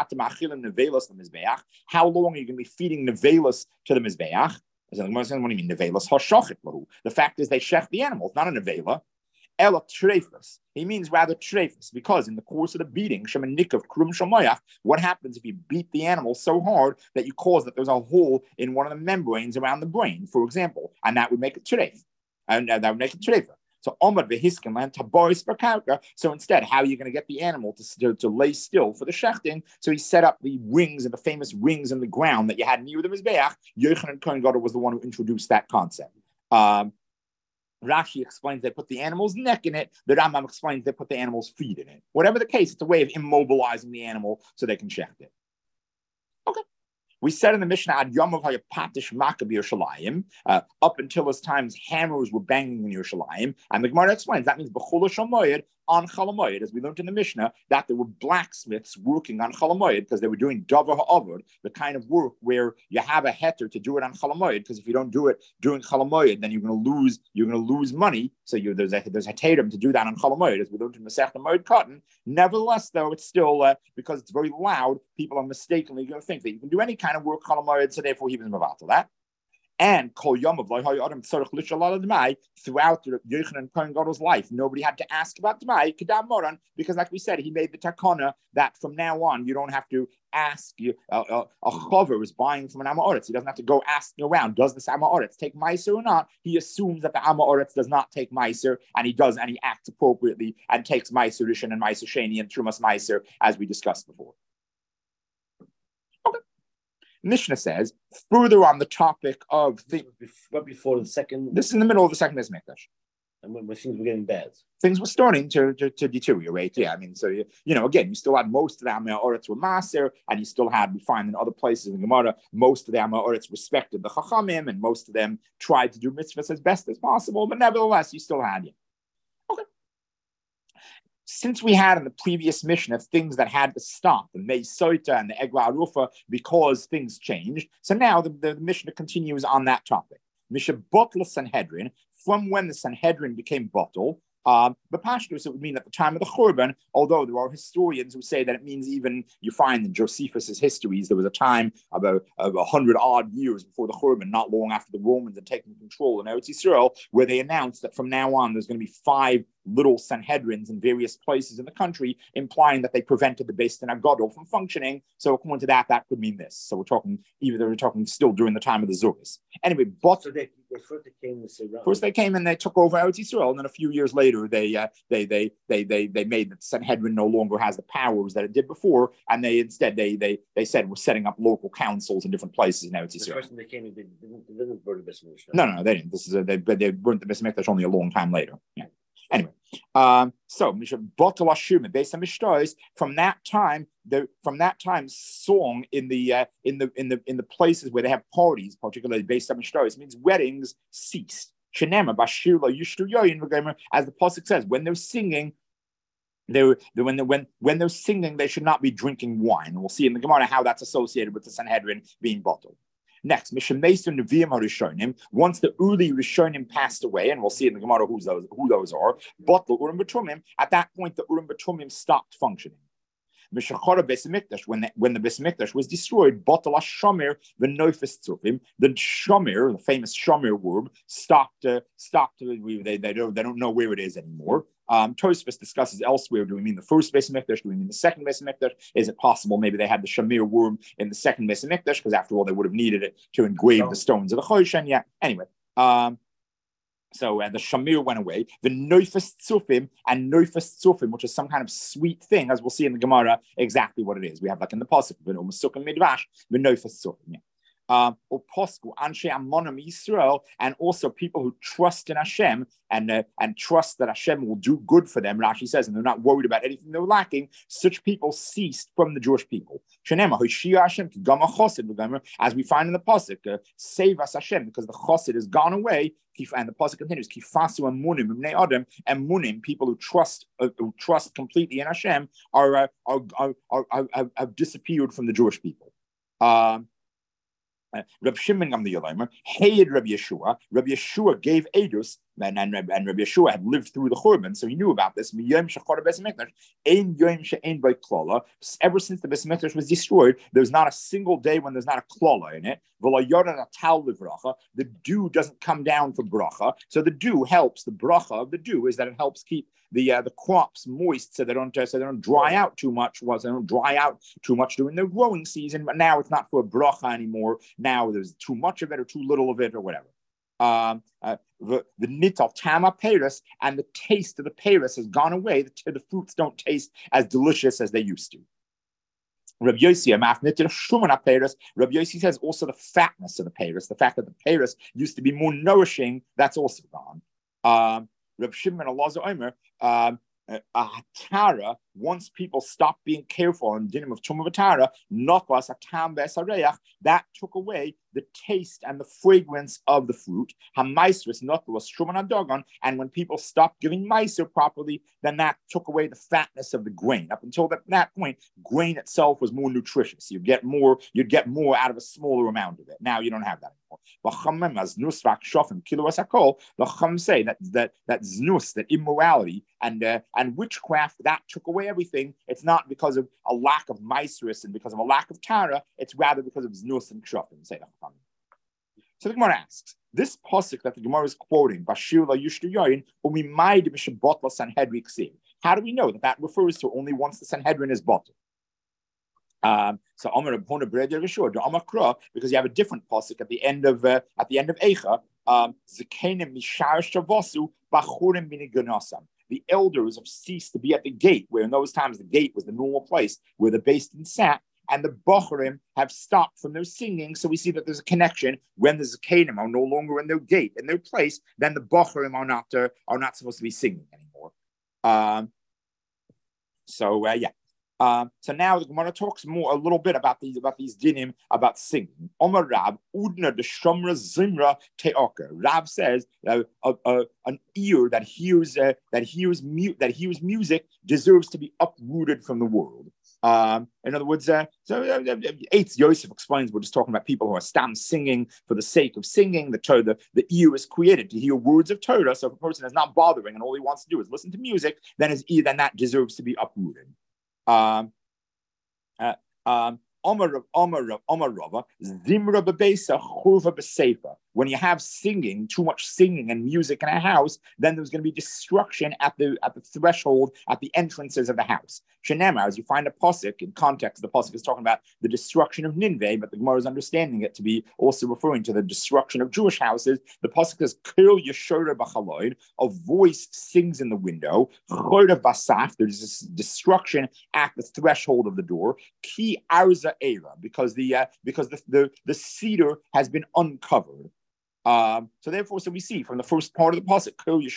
how long are you going to be feeding nevelos to the mizbeach? What do you mean nevelos? The fact is they shech the animals, not a nevela. Ela trefus. He means rather trefus, because in the course of the beating, shemanikov krum shamayach, what happens if you beat the animal so hard that you cause that there's a hole in one of the membranes around the brain, for example, and that would make it tref, and uh, that would make it trefa. So omad vehiskin land taboris bakauka. So instead, how are you going to get the animal to, to, to lay still for the shechting? So he set up the rings and the famous rings in the ground that you had near the mizbeach. Yochanan Kohen Gadol was the one who introduced that concept. Um, Rashi explains they put the animal's neck in it. The Rambam explains they put the animal's feet in it. Whatever the case, it's a way of immobilizing the animal so they can shecht it. Okay. We said in the Mishnah, Ad Yom Hayapatish Makkah Yerushalayim, uh, up until his times, hammers were banging in Yerushalayim. And the Gemara explains that means B'chol Shamoyed on Chalamoyed, as we learned in the Mishnah, that there were blacksmiths working on Chalamoyed because they were doing Davar Ha'avod, the kind of work where you have a heter to do it on Chalamoyed, because if you don't do it during Chalamoyed, then you're going to lose you're going to lose money. So you, there's a there's a tatum to do that on Chalamoyed, as we learned in Masechta Moed Cotton. Nevertheless, though, it's still uh, because it's very loud, people are mistakenly going to think that you can do any kind of work Chalamoyed, so therefore he was mavatal that. And Kol Yom of Adam throughout the Yochanan Kohen Gadol's life, nobody had to ask about Dmai Kedam Moran, because, like we said, he made the takana that from now on you don't have to ask. You uh, uh, a chover is buying from an Amoritz. He doesn't have to go asking around. Does this Amoritz take Meiser or not? He assumes that the Amoritz does not take Meiser, and he does, and he acts appropriately and takes Meiser Rishon and Meiser Sheni and Trumas Meiser, as we discussed before. Mishnah says, further on the topic of the... But before the second... This is in the middle of the second Beis Mikdash. And when, when things were getting bad. Things were starting to, to, to deteriorate, yeah. I mean, so, you, you know, again, you still had most of the Amoritz were Maser, and you still had, we find in other places in the Gemara, most of the Amoritz respected the Chachamim, and most of them tried to do mitzvahs as best as possible, but nevertheless, you still had, yeah. Okay. Since we had in the previous Mishnah things that had to stop, the Mei Soita and the Egla Arufa, because things changed, so now the, the Mishnah continues on that topic. Mishnah Botla Sanhedrin, from when the Sanhedrin became bottle, um, but Pashtus, it would mean at the time of the Churban, although there are historians who say that it means even, you find in Josephus's histories, there was a time about a hundred odd years before the Churban, not long after the Romans had taken control in Eretz Yisrael, where they announced that from now on there's going to be five little Sanhedrins in various places in the country, implying that they prevented the Beis Din HaGadol from functioning. So according to that, that could mean this. So we're talking, even though we're talking still during the time of the Zuris. Anyway, but so they, they first they came to first they came and they took over Eretz Yisrael, and then a few years later they uh, they they they they they made that Sanhedrin no longer has the powers that it did before, and they instead they they they said we're setting up local councils in different places in Eretz Yisrael. The first time they came, they didn't, they didn't burn the Beis Mikdash. No, no, they didn't. This is a, they they burnt the Beis Mikdash only a long time later. Yeah. Anyway, um, so from that time, the from that time, song in the uh, in the in the in the places where they have parties, particularly based on Mishtois, means weddings ceased. As the pasuk says, when they're singing, they're, they're when they when when they're singing, they should not be drinking wine. And we'll see in the Gemara how that's associated with the Sanhedrin being bottled. Next, Mishemesu Neviim HaRishonim. Once the early Rishonim passed away, and we'll see in the Gemara who those, who those are, but the Urim B'Tumim, at that point, the Urim B'Tumim stopped functioning. Mishachara Beis Hamikdash, when the, when the Beis Hamikdash was destroyed, Batal Shomer v'Noifes Tzufim, the Shomer, the famous Shomer word, stopped. Uh, stopped. Uh, they they don't they don't know where it is anymore. Um, Tosfos discusses elsewhere. Do we mean the first Beis Hamikdash? Do we mean the second Beis Hamikdash? Is it possible maybe they had the Shamir worm in the second Beis Hamikdash? Because after all, they would have needed it to engrave oh. the stones of the Choshen. Yeah. Anyway, um, so uh, the Shamir went away. The Noifes Tzufim and Noifes Tzufim, which is some kind of sweet thing, as we'll see in the Gemara, exactly what it is. We have like in the pasuk, the Umasuk and Midrash, the Noifes Tzufim. Yeah. Um, or Posku, Anshe Amonim Yisrael, and also people who trust in Hashem and uh, and trust that Hashem will do good for them. Rashi says, and they're not worried about anything they're lacking. Such people ceased from the Jewish people. As we find in the pasuk, uh, save us Hashem, because the Chosed has gone away. And the pasuk continues, Kifasu Amunim Ibnei Adam, and Munim, people who trust uh, who trust completely in Hashem, are uh, are, are, are, are, are have disappeared from the Jewish people. Um, Uh, Reb Shimon Gamliel hated Reb Yeshua. Reb Yeshua gave Edus, and, and, and Reb Yeshua had lived through the Churban, so he knew about this. Ever since the Beis Hamikdash was destroyed, there's not a single day when there's not a klala in it. The dew doesn't come down for bracha, so the dew helps. The bracha of the dew is that it helps keep the uh, the crops moist, so they don't uh, so they don't dry out too much. Well, so they don't dry out too much during the growing season. But now it's not for a bracha anymore. Now there's too much of it or too little of it or whatever. Um, uh, the the nital tama peiros, and the taste of the peiros has gone away. The, the fruits don't taste as delicious as they used to. Rabbi Yossi, Rabbi Yossi says also the fatness of the peiros, the fact that the peiros used to be more nourishing, that's also gone. Um, Reb Shimon Elazar Omer, um, a hatara, once people stopped being careful in dinim of tumah v'tara, nokvas atam v'esareach, that took away the taste and the fragrance of the fruit. Hamaisris nokvas shuman adogon, and when people stopped giving meiser properly, then that took away the fatness of the grain. Up until that, that point, grain itself was more nutritious. You'd get more, you'd get more out of a smaller amount of it. Now you don't have that anymore. The Chum say that that that znus, that immorality and uh, and witchcraft, that took away everything. It's not because of a lack of maestris and because of a lack of tara. It's rather because of znus and kshofim. Say the Chum. So the Gemara asks, this pasuk that the Gemara is quoting, Bashir la yushtu yoyin, umimayid mishabot la Sanhedrin ksiv. How do we know that that refers to only once the Sanhedrin is bottled? Um, so Amar Abhona Breder Rishur, do Amar Kra, because you have a different pasuk at the end of uh, at the end of Eicha. Zekenim mishar shavosu bachurim miniganasam. The elders have ceased to be at the gate, where in those times the gate was the normal place where the beis din sat, and the bachurim have stopped from their singing. So we see that there's a connection. When the Zekenim are no longer in their gate, in their place, then the bachurim are not uh, are not supposed to be singing anymore. Um, so uh, yeah. Um, so now the Gemara talks more a little bit about these about these dinim about singing. Omar Rab Udna de Shomra Zimra Teoker. Rab says uh, uh, uh, an ear that hears uh, that hears mu- that hears music deserves to be uprooted from the world. Um, in other words, uh, so uh, Eitz Yosef explains we're just talking about people who are stam singing for the sake of singing. The Torah, the, the ear is created to hear words of Torah. So if a person is not bothering and all he wants to do is listen to music, then his ear then that deserves to be uprooted. Um, uh, um, Omar Omar Omar Rava Zimra Bebesa Churva Besefa. When you have singing, too much singing and music in a house, then there's going to be destruction at the at the threshold, at the entrances of the house. Shenemar, as you find a pasuk in context, the pasuk is talking about the destruction of Nineveh, but the Gemara is understanding it to be also referring to the destruction of Jewish houses. The pasuk says, "Kil Yeshora B'chaloid," a voice sings in the window. Chorav Basaf, there's this destruction at the threshold of the door. Ki Arza Era, because the uh, because the, the the cedar has been uncovered. Um, so therefore, so we see from the first part of the pasuk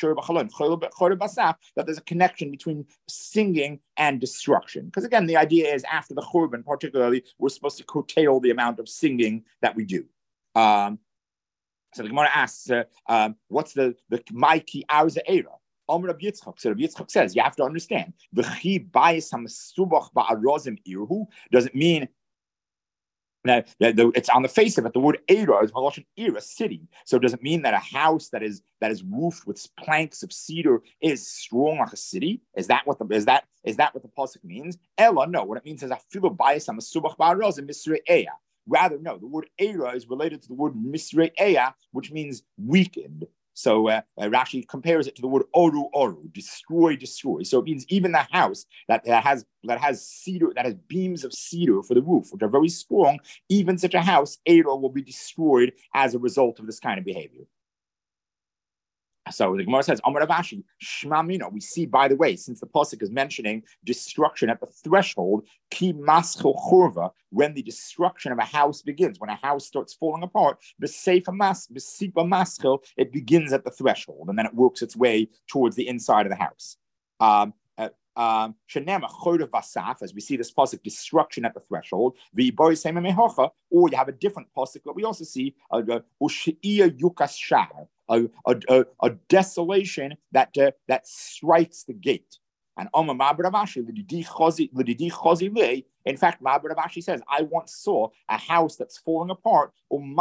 that there's a connection between singing and destruction. Because again, the idea is after the Churban, particularly, we're supposed to curtail the amount of singing that we do. Um, so the Gemara asks, uh, um, "What's the the Maiki Arza Era?" Amr Rabbi Yitzchak. So Rabbi Yitzchak says you have to understand the Chi Bayis HaMesubach Ba'arozim Irhu doesn't mean Now, it's on the face of it. The word "era" is Maloshin era, city. So does it mean that a house that is that is roofed with planks of cedar is strong like a city? Is that what the is that is that what the pasuk means? Ella, no. What it means is afilu bayis hamasubach ba'aroz and misrei eya. Rather, no. The word "era" is related to the word misrei eya, which means weakened. So uh, uh, Rashi compares it to the word oru oru, destroy, destroy. So it means even the house that, that has that has cedar, that has beams of cedar for the roof, which are very strong, even such a house, Eira will be destroyed as a result of this kind of behavior. So the Gemara says, Amar Rav Ashi, Shma Mino. We see, by the way, since the pasuk is mentioning destruction at the threshold, Ki Maschel Churva, when the destruction of a house begins, when a house starts falling apart, B'Seifa Mas, B'Sipa Maschel, it begins at the threshold, and then it works its way towards the inside of the house. Um, uh, um, as we see this pasuk, destruction at the threshold, or you have a different pasuk that we also see, Ushiya Yukas Shah. A, a, a desolation that uh, that strikes the gate. And in fact, Ma'abed says, I once saw a house that's falling apart.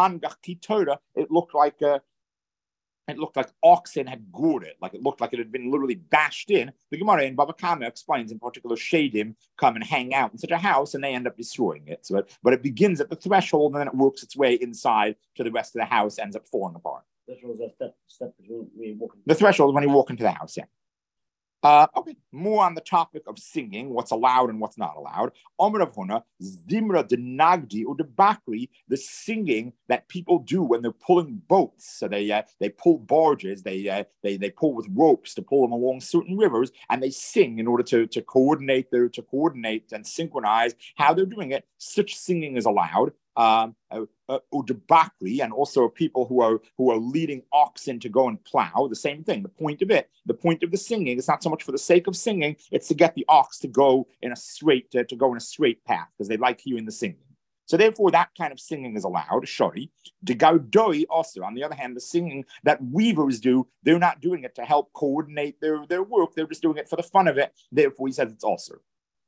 It looked like uh, it looked like oxen had gored it, like it looked like it had been literally bashed in. The Gemara in Baba Kama explains, in particular, Shadim come and hang out in such a house, and they end up destroying it. So, it, but it begins at the threshold, and then it works its way inside to the rest of the house, ends up falling apart. Step, step the threshold is when you walk into the house, yeah. Uh, okay, more on the topic of singing, what's allowed and what's not allowed. Omer of Huna, Zimra de Nagdi or de Bakri, the singing that people do when they're pulling boats. So they uh, they pull barges, they uh, they they pull with ropes to pull them along certain rivers, and they sing in order to, to coordinate their to coordinate and synchronize how they're doing it. Such singing is allowed. Um, uh, uh, Udabakri, and also people who are who are leading oxen to go and plow. The same thing. The point of it, the point of the singing, is not so much for the sake of singing; it's to get the ox to go in a straight uh, to go in a straight path because they like hearing the singing. So therefore, that kind of singing is allowed. Shori, de gaudoi also. On the other hand, the singing that weavers do, they're not doing it to help coordinate their their work. They're just doing it for the fun of it. Therefore, he says it's also.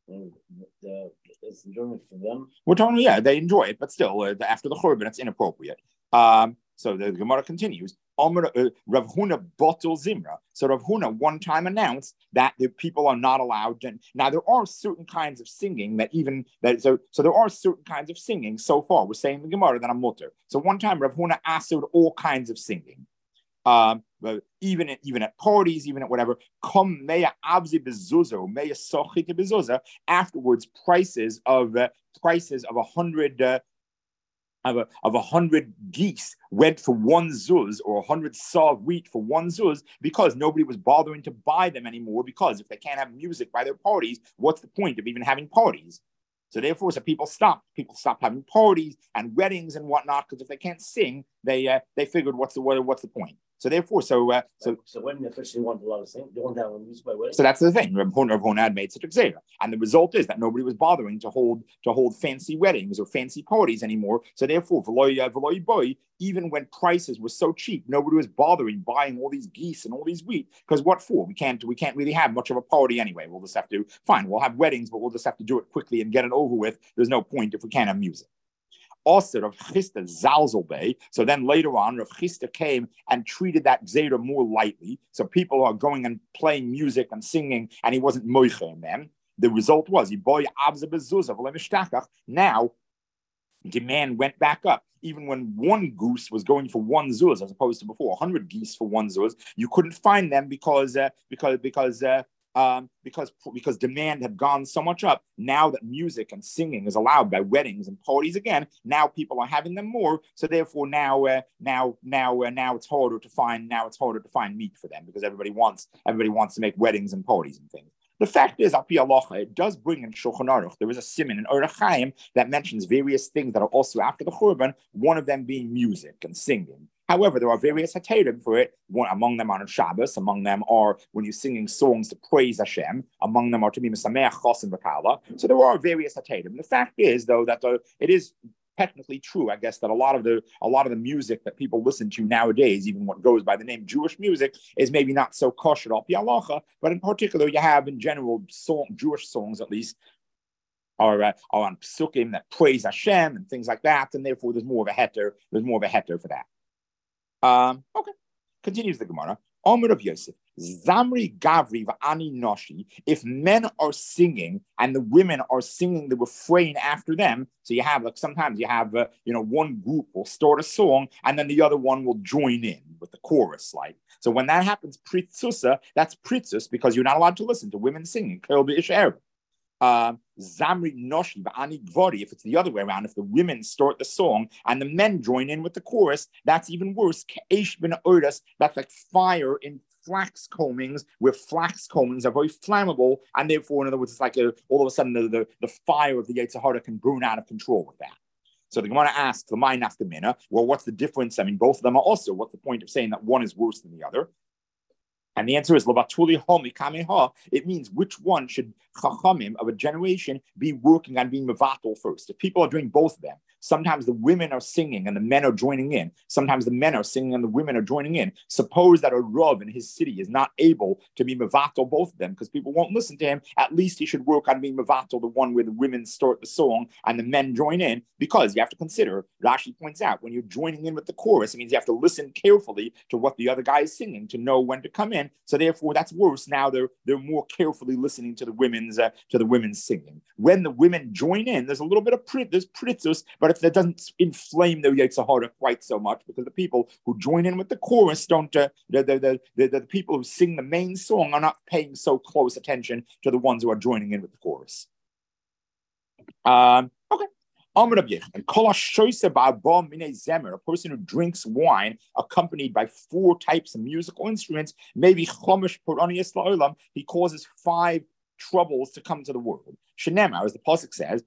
The, it's enjoyment for them. We're talking, yeah, they enjoy it, but still, uh, after the Churban, it's inappropriate. Um, so the Gemara continues. Omer, uh, Rav Huna bottle Zimra. So Rav Huna one time announced that the people are not allowed. To, now there are certain kinds of singing that even that so so there are certain kinds of singing. So far, we're saying the Gemara that I'm mutter. So one time Rav Huna asked all kinds of singing. Um, but even at even at parties, even at whatever, come meya abzi bezuza, meya sochite bezuza. Afterwards, prices of uh, prices of a hundred uh, of a of a hundred geese went for one zuz, or a hundred saw of wheat for one zuz, because nobody was bothering to buy them anymore. Because if they can't have music by their parties, what's the point of even having parties? So therefore, so people stopped. People stopped having parties and weddings and whatnot, because if they can't sing, they uh, they figured, what's the what's the point? So therefore, so uh, so so when officially want a lot of sing, they want to have music by wedding. So that's the thing. Rav Huna had made such a gzera, and the result is that nobody was bothering to hold to hold fancy weddings or fancy parties anymore. So therefore, v'loy v'loy boy, even when prices were so cheap, nobody was bothering buying all these geese and all these wheat, because what for? We can't we can't really have much of a party anyway. We'll just have to fine. We'll have weddings, but we'll just have to do it quickly and get it over with. There's no point if we can't have music. Also, Rav Chisda Zalzelbei. So then later on, Rav Chisda came and treated that Zera more lightly. So people are going and playing music and singing, and he wasn't moicha in them. The result was, now demand went back up. Even when one goose was going for one zuz, as opposed to before, one hundred geese for one zuz, you couldn't find them because uh, because because. Uh, Um, because because demand had gone so much up. Now that music and singing is allowed by weddings and parties again, now people are having them more. So therefore, now uh, now now uh, now it's harder to find now it's harder to find meat for them, because everybody wants everybody wants to make weddings and parties and things. The fact is, Al Pi Halacha, it does bring in Shulchan Aruch. There is a siman in Orach Chaim that mentions various things that are also after the Churban. One of them being music and singing. However, there are various hatarim for it. One among them are on Shabbos. Among them are when you're singing songs to praise Hashem. Among them are to be Mesameach Chos and V'Kala. So there are various hatarim. The fact is, though, that the, it is technically true, I guess, that a lot of the a lot of the music that people listen to nowadays, even what goes by the name Jewish music, is maybe not so kosher Al Pi Halacha. But in particular, you have in general song, Jewish songs, at least, are, uh, are on psukim that praise Hashem and things like that, and therefore there's more of a heter, there's more of a heter for that. Um, okay, continues the Gemara. Omer of Yosef, Zamri Gavri v'ani Noshi. If men are singing and the women are singing the refrain after them, so you have like sometimes you have uh, you know one group will start a song and then the other one will join in with the chorus, like so. When that happens, pritzusa, that's pritzus because you're not allowed to listen to women singing. Um, Zamri Noshi v'ani Gvari. If it's the other way around, if the women start the song and the men join in with the chorus, that's even worse. Ke'esh ben odas. That's like fire in flax combings, where flax combings are very flammable, and therefore, in other words, it's like a, all of a sudden the, the, the fire of the Yetzer Hara can burn out of control with that. So the Gemara asks, the mind after mina. Well, what's the difference? I mean, both of them are also. What's the point of saying that one is worse than the other? And the answer is Labatuli Homi Kameha. It means which one should Chachamim of a generation be working on being Mevatel first. If people are doing both of them, sometimes the women are singing and the men are joining in. Sometimes the men are singing and the women are joining in. Suppose that a Rav in his city is not able to be Mevatel both of them because people won't listen to him. At least he should work on being Mevatel, the one where the women start the song and the men join in, because you have to consider, Rashi points out, when you're joining in with the chorus, it means you have to listen carefully to what the other guy is singing to know when to come in. So therefore, that's worse. Now they're they're more carefully listening to the women's uh, to the women's singing. When the women join in, there's a little bit of prit, there's pritzus, but if that doesn't inflame their Yetzer Hara quite so much, because the people who join in with the chorus don't, uh, the, the, the, the, the people who sing the main song are not paying so close attention to the ones who are joining in with the chorus. Um, okay. A person who drinks wine accompanied by four types of musical instruments, maybe he causes five troubles to come to the world. Shenema, as the pasuk says,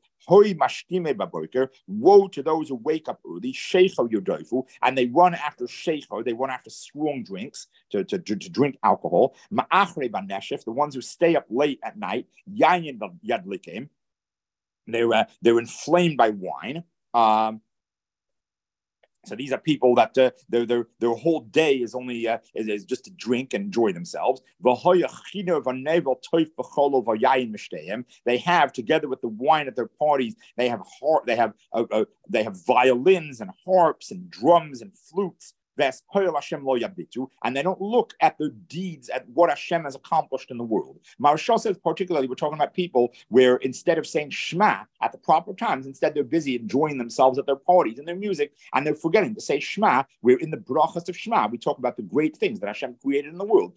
woe to those who wake up early, and they run after shecho, they run after strong drinks to, to, to, to drink alcohol. The ones who stay up late at night, they're uh, they're inflamed by wine. Um, so these are people that uh, their their their whole day is only uh, is, is just to drink and enjoy themselves. They have, together with the wine at their parties, they have harp, they have uh, uh, they have violins and harps and drums and flutes. And they don't look at the deeds, at what Hashem has accomplished in the world. Maharsha says, particularly, we're talking about people where instead of saying Shema at the proper times, instead they're busy enjoying themselves at their parties and their music, and they're forgetting to say Shema. We're in the brachas of Shema. We talk about the great things that Hashem created in the world.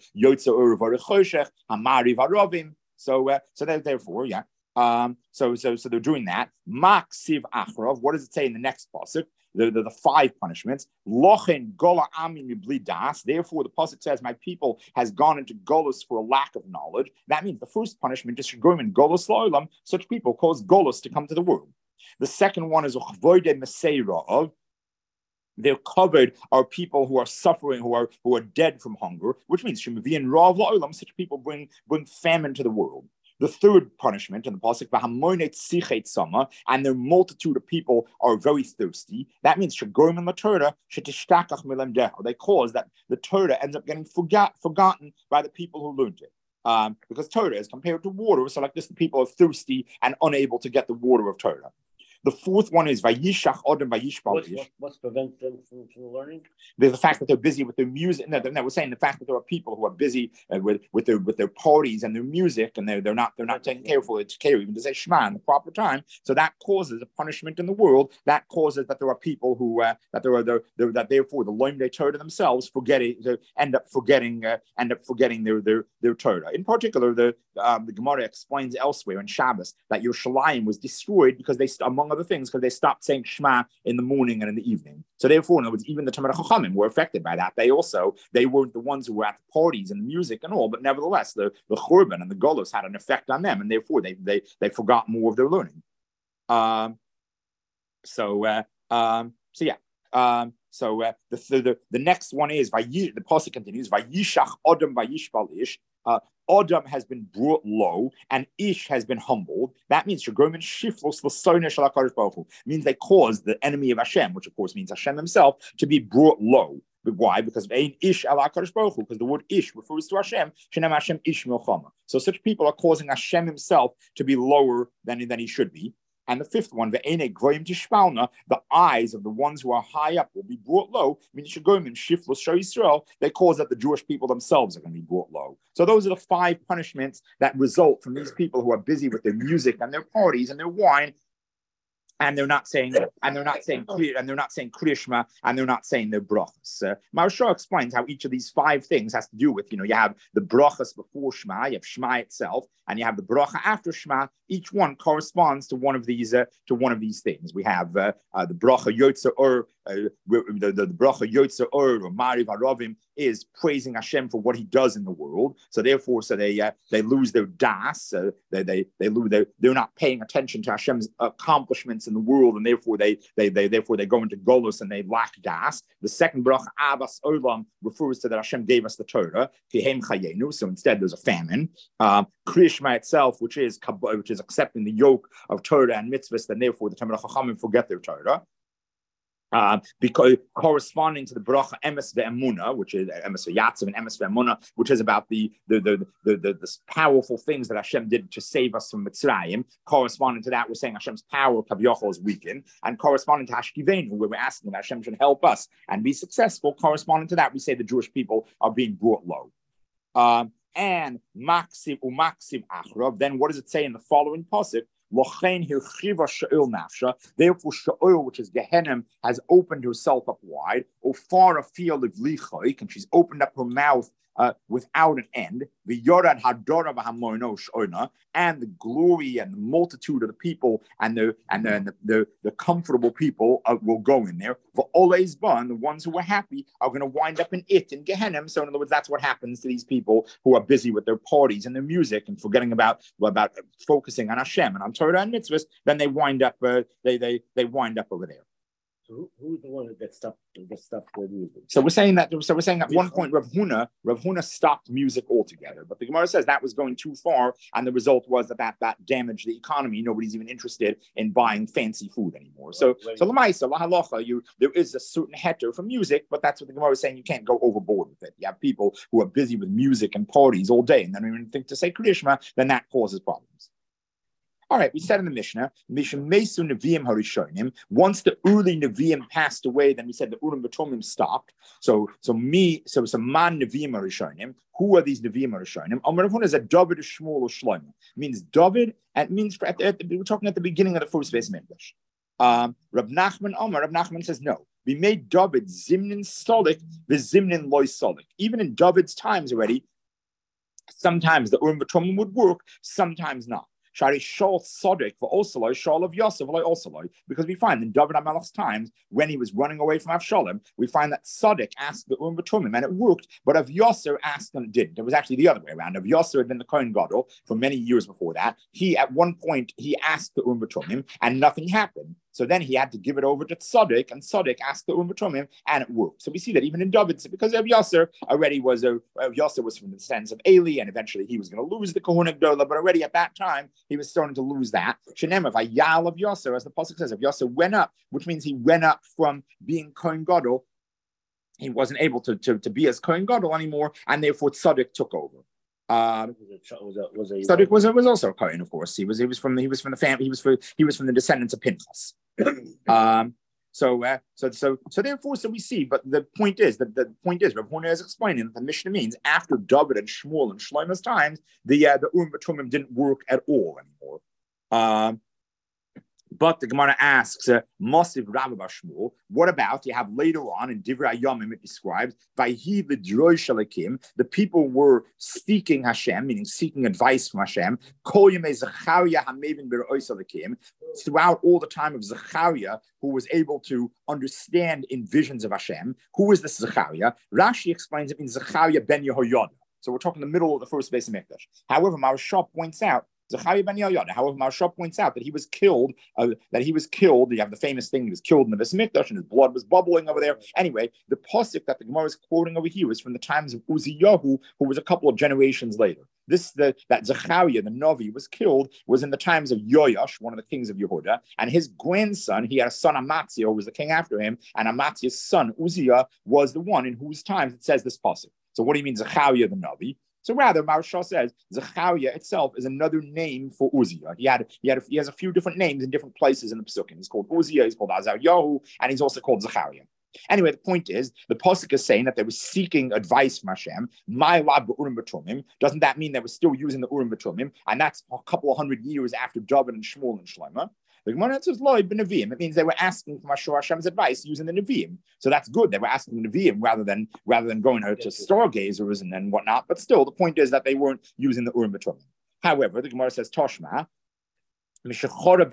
So, uh, so that, therefore, yeah. Um, so, so, so they're doing that. Maksiv Achrov. What does it say in the next pasuk? The, the, the five punishments. Lochen gola ami mibli das. Therefore, the pasuk says, "My people has gone into golus for a lack of knowledge." That means the first punishment is shgoim golus la'olam. Such people cause golus to come to the world. The second one is uchvoide meseirov. They're covered are people who are suffering, who are who are dead from hunger, which means shemavin rav la'olam. Such people bring bring famine to the world. The third punishment in the pasuk, and their multitude of people are very thirsty. That means they cause that the Torah ends up getting forgot, forgotten by the people who learned it. Um, because Torah is compared to water, so like this, the people are thirsty and unable to get the water of Torah. The fourth one is Vayishach Odom Vayishbal. What's, what, what's prevent them from, from learning? There's the fact that they're busy with their music. No, no, we're saying the fact that there are people who are busy uh, with, with their with their parties and their music, and they're they're not they're not taking careful to care even to say Shema in the proper time. So that causes a punishment in the world. That causes that there are people who uh, that there are there, there, that therefore the loim they Torah themselves forgetting to end up forgetting uh, end up forgetting their their their Torah. In particular, the um, the Gemara explains elsewhere in Shabbos that Yerushalayim was destroyed because they among other things, because they stopped saying Shema in the morning and in the evening. So therefore, in other words, even the Talmidei Chachamim were affected by that. They also, they weren't the ones who were at the parties and the music and all, but nevertheless, the, the Churban and the Golos had an effect on them, and therefore they they they forgot more of their learning. Um, so, uh, um, so yeah. Um, so uh, the, the the next one is, the pasuk continues, Vayishach Odom Vayishbal Ish. Uh, Adam has been brought low and Ish has been humbled. That means means they caused the enemy of Hashem, which of course means Hashem himself, to be brought low. Why? Because ish ala Kadosh Baruch Hu, because the word ish refers to Hashem. Shenam Hashem ish milchama. So such people are causing Hashem himself to be lower than, than he should be. And the fifth one, the eyes of the ones who are high up will be brought low. They cause that the Jewish people themselves are going to be brought low. So those are the five punishments that result from these people who are busy with their music and their parties and their wine. And they're not saying, and they're not saying, and they're not saying Krishma, and they're not saying their brachas. Uh, Maharsha explains how each of these five things has to do with, you know, you have the brachas before Shema, you have Shema itself, and you have the bracha after Shema. Each one corresponds to one of these, uh, to one of these things. We have uh, uh, the bracha Yotzer Or, uh, the, the, the bracha Yotzer Or or Mariv Haravim is praising Hashem for what He does in the world. So therefore, so they uh, they lose their das, uh, they they they lose they they're not paying attention to Hashem's accomplishments in the world, and therefore they they they therefore they go into golus and they lack das. The second bracha Abbas Olam refers to that Hashem gave us the Torah, Kihem Chayenu. So instead, there's a famine. Um, Krishma itself, which is which is accepting the yoke of Torah and mitzvahs, and therefore the Talmid Chachamim forget their Torah. Uh, because corresponding to the bracha emes ve'emuna, which is emes ve'yatzav and emes ve'emuna, which is about the the, the the the the powerful things that Hashem did to save us from Mitzrayim. Corresponding to that, we're saying Hashem's power Kavyochol is weakened, and corresponding to Hashkivenu, where we're asking that Hashem should help us and be successful. Corresponding to that, we say the Jewish people are being brought low. Um, and maksiv umaksiv achrav. Then what does it say in the following pasuk? Therefore, Sha'ul, which is Gehenna, has opened herself up wide, or far afield of Lichoik, and she's opened up her mouth uh, without an end. The Yorad Hadora Bahamoino Shoina, and the glory and the multitude of the people and the and the and the, the, the comfortable people uh, will go in there. For Oleis Ban, the ones who are happy are going to wind up in it in Gehenna. So in other words, that's what happens to these people who are busy with their parties and their music and forgetting about about focusing on Hashem and on Torah and mitzvahs. Then they wind up uh, they they they wind up over there. So who, who's the one that gets stopped? Gets stopped with music? So we're saying that. So we're saying at one point, Rav Huna, Rav Huna stopped music altogether. But the Gemara says that was going too far, and the result was that that, that damaged the economy. Nobody's even interested in buying fancy food anymore. So, right. so l'maisa, lahalacha, you there is a certain heter for music, but that's what the Gemara is saying. You can't go overboard with it. You have people who are busy with music and parties all day, and then even think to say Krishma, then that causes problems. All right, we said in the Mishnah, once the early Nevi'im passed away, then we said the Urim V'Tumim stopped. So, so me, so it's a man Nevi'im Harishonim. Who are these Nevi'im Harishonim? Amar Rav Huna is a David, a Shmuel, or Shlomo. Means David, and it means at, at, we're talking at the beginning of the first base of English. Um, Rab Nachman Amar, Rab Nachman says no. We made David Zimnin Solik, the Zimnin Loy Solik. Even in David's times already, sometimes the Urim V'Tumim would work, sometimes not. Shari Shal Sadiq for Osaloi, Shal of Yosef, Osaloi, because we find in David HaMelech's times, when he was running away from Avshalom, we find that Sadiq asked the Urim V'Tumim, and it worked, but Av Yosser asked and it didn't. It was actually the other way around. Av Yosser had been the Kohen Gadol for many years before that. He, at one point, he asked the Urim V'Tumim, and nothing happened. So then he had to give it over to Tzaddik, and Tzaddik asked the Urim V'Tumim, and it worked. So we see that even in David, because Av Yosser already was a Av Yosser was from the descendants of Eli, and eventually he was going to lose the Kohuna Gdola, but already at that time he was starting to lose that. Shenem of Ayal of Yosser, as the pasuk says, Av Yosser went up, which means he went up from being Kohen Gadol. He wasn't able to, to, to be as Kohen Gadol anymore, and therefore Tzaddik took over. Um, was a, was a, Tzaddik was, was also a Kohen, of course. He was he was from the, he was from the family. He was for, he was from the descendants of Pinchas. um, so uh, so so so therefore, so we see. But the point is that the point is, Rav Huna is explaining that the Mishnah means after David and Shmuel and Shlomo's times, the uh, the Urim V'Tumim didn't work at all anymore. Um, But the Gemara asks, uh, Mosiv Rabbi Shmuel, what about, you have later on in Divrei Yomim, it describes, Vayhi l'droi shalakim, the people were seeking Hashem, meaning seeking advice from Hashem, Kol Yemei Zechariah HaMevin B'Roi Shalakim, throughout all the time of Zechariah, who was able to understand in visions of Hashem. Who is this Zechariah? Rashi explains it means Zechariah ben Yehoyada. So we're talking the middle of the first base of Mikdash. However, Maharsha points out, Zechariah ben Yehoyada. However, Maharsha points out that he was killed. Uh, that he was killed. You have the famous thing: he was killed in the Beis Mikdash, and his blood was bubbling over there. Anyway, the pasuk that the Gemara is quoting over here is from the times of Uziyahu, who was a couple of generations later. This the that Zechariah, the Novi, was killed was in the times of Yoash, one of the kings of Yehuda, and his grandson. He had a son Amaziah, who was the king after him, and Amaziah's son Uzziah was the one in whose times it says this pasuk. So what do you mean Zechariah the Novi? So rather, Maharsha says Zechariah itself is another name for Uzziah. He had he had a, he has a few different names in different places in the Pesukim. He's called Uzziah, he's called Azaryahu, and he's also called Zechariah. Anyway, the point is, the pasuk is saying that they were seeking advice from Hashem. My lab Urim B'Tumim. Doesn't that mean they were still using the Urim B'Tumim? And that's a couple of hundred years after David and Shmuel and Shlomo. The Gemara says, "Loi b'Neviim." It means they were asking from Hashem's advice using the Neviim. So that's good. They were asking the Neviim rather than rather than going out to stargazers and then whatnot. But still, the point is that they weren't using the Urim B'Tumim. However, the Gemara says, "Toshma." When the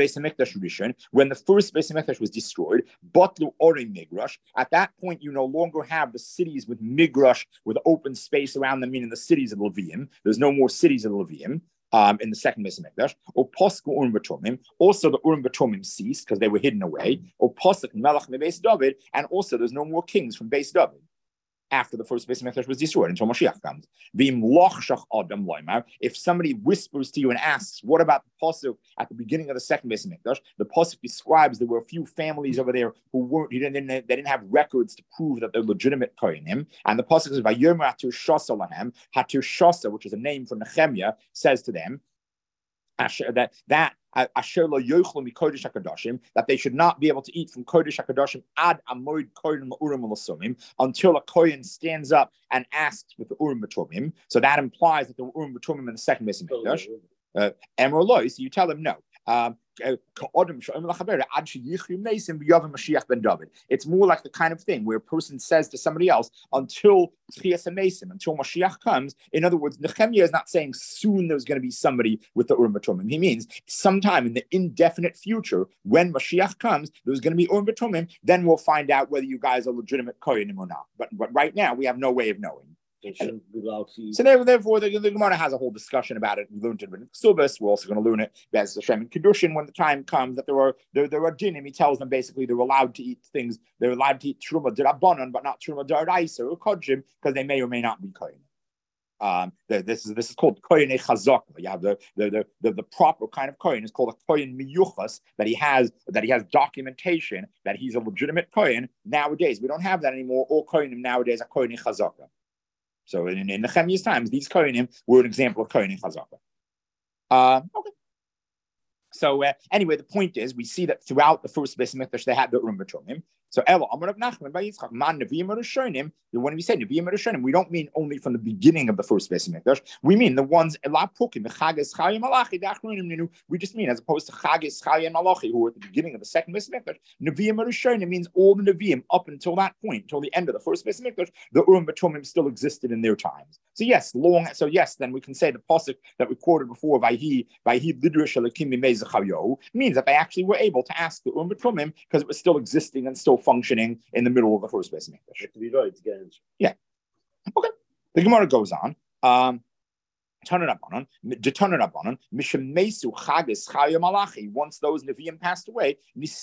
first Beis Hamikdash was destroyed, Batlu Ori Migrash, at that point you no longer have the cities with Migrash, with open space around them, meaning the cities of Levium. There's no more cities of Levium um, in the second Beis Hamikdash. Or Posku Urim B'Tumim, also the Urim B'Tumim ceased because they were hidden away. Or Posuk Melech Beis David, and also there's no more kings from Beis David after the first Beis Hamikdash was destroyed until Mashiach comes. If somebody whispers to you and asks, what about the pasuk at the beginning of the second Beis Hamikdash? The pasuk describes there were a few families over there who weren't, they didn't, they didn't have records to prove that they're legitimate kohanim. And the pasuk says, "Vayomer Hatir Shasa lahem." Hatir Shasa, which is a name for Nehemiah, says to them that that. that they should not be able to eat from Kodesh HaKadoshim ad amoid kohen l'urim l'sumim until a kohen stands up and asks with the urim b'tumim. So that implies that the urim b'tumim in the second Beis Hamikdash. Uh, so you tell them no. Um, it's more like the kind of thing where a person says to somebody else until until Mashiach comes. In other words, Nehemiah is not saying soon there's going to be somebody with the Urim B'Tumim. He means sometime in the indefinite future, when Mashiach comes, there's going to be Urim B'Tumim. Then we'll find out whether you guys are legitimate kohanim or not. But but right now we have no way of knowing. And, so therefore, the, the Gemara has a whole discussion about it. We learned it in Ksubas. We're also going to learn it as Hashem in Kedushin when the time comes that there are there, there are dinim. He tells them basically they're allowed to eat things. They're allowed to eat truma d'Rabbanan, but not truma d'Oraisa or kodshim, because they may or may not be kohen. Um, the, this is this is called kohen chazak. You have the the, the the the proper kind of kohen is called a kohen miyuchas, that he has that he has documentation that he's a legitimate kohen. Nowadays we don't have that anymore. All kohenim nowadays are kohen chazaka. So in, in Nehemiah's times, these kohanim were an example of kohen chazaka. Uh, okay. So uh, anyway, the point is, we see that throughout the first Beis Hamikdash, they had the Urim B'Tumim. So Elo Amar Rav Nachman by Yitzchak Man Neviim Rishonim. When we say Neviim Rishonim, we don't mean only from the beginning of the first Beis Hamikdash. We mean the ones Ela Pukim, Chagas Chaya Malachi, Dachronim Ninu. We just mean as opposed to Chagas Chaya and Malachi, who were at the beginning of the second Beis Hamikdash. Neviim Rishonim means all the Neviim up until that point, until the end of the first Beis Hamikdash. The Urim B'Tumim still existed in their times. So yes, long. So yes, then we can say the pasuk that we quoted before, Vayhi Vayhi Lidrish Elakim Mimei Zechayo, means that they actually were able to ask the Urim B'Tumim because it was still existing and still functioning in the middle of the first Beis Hamikdash. Yeah. Okay. The Gemara goes on. Um, once those Nevi'im passed away,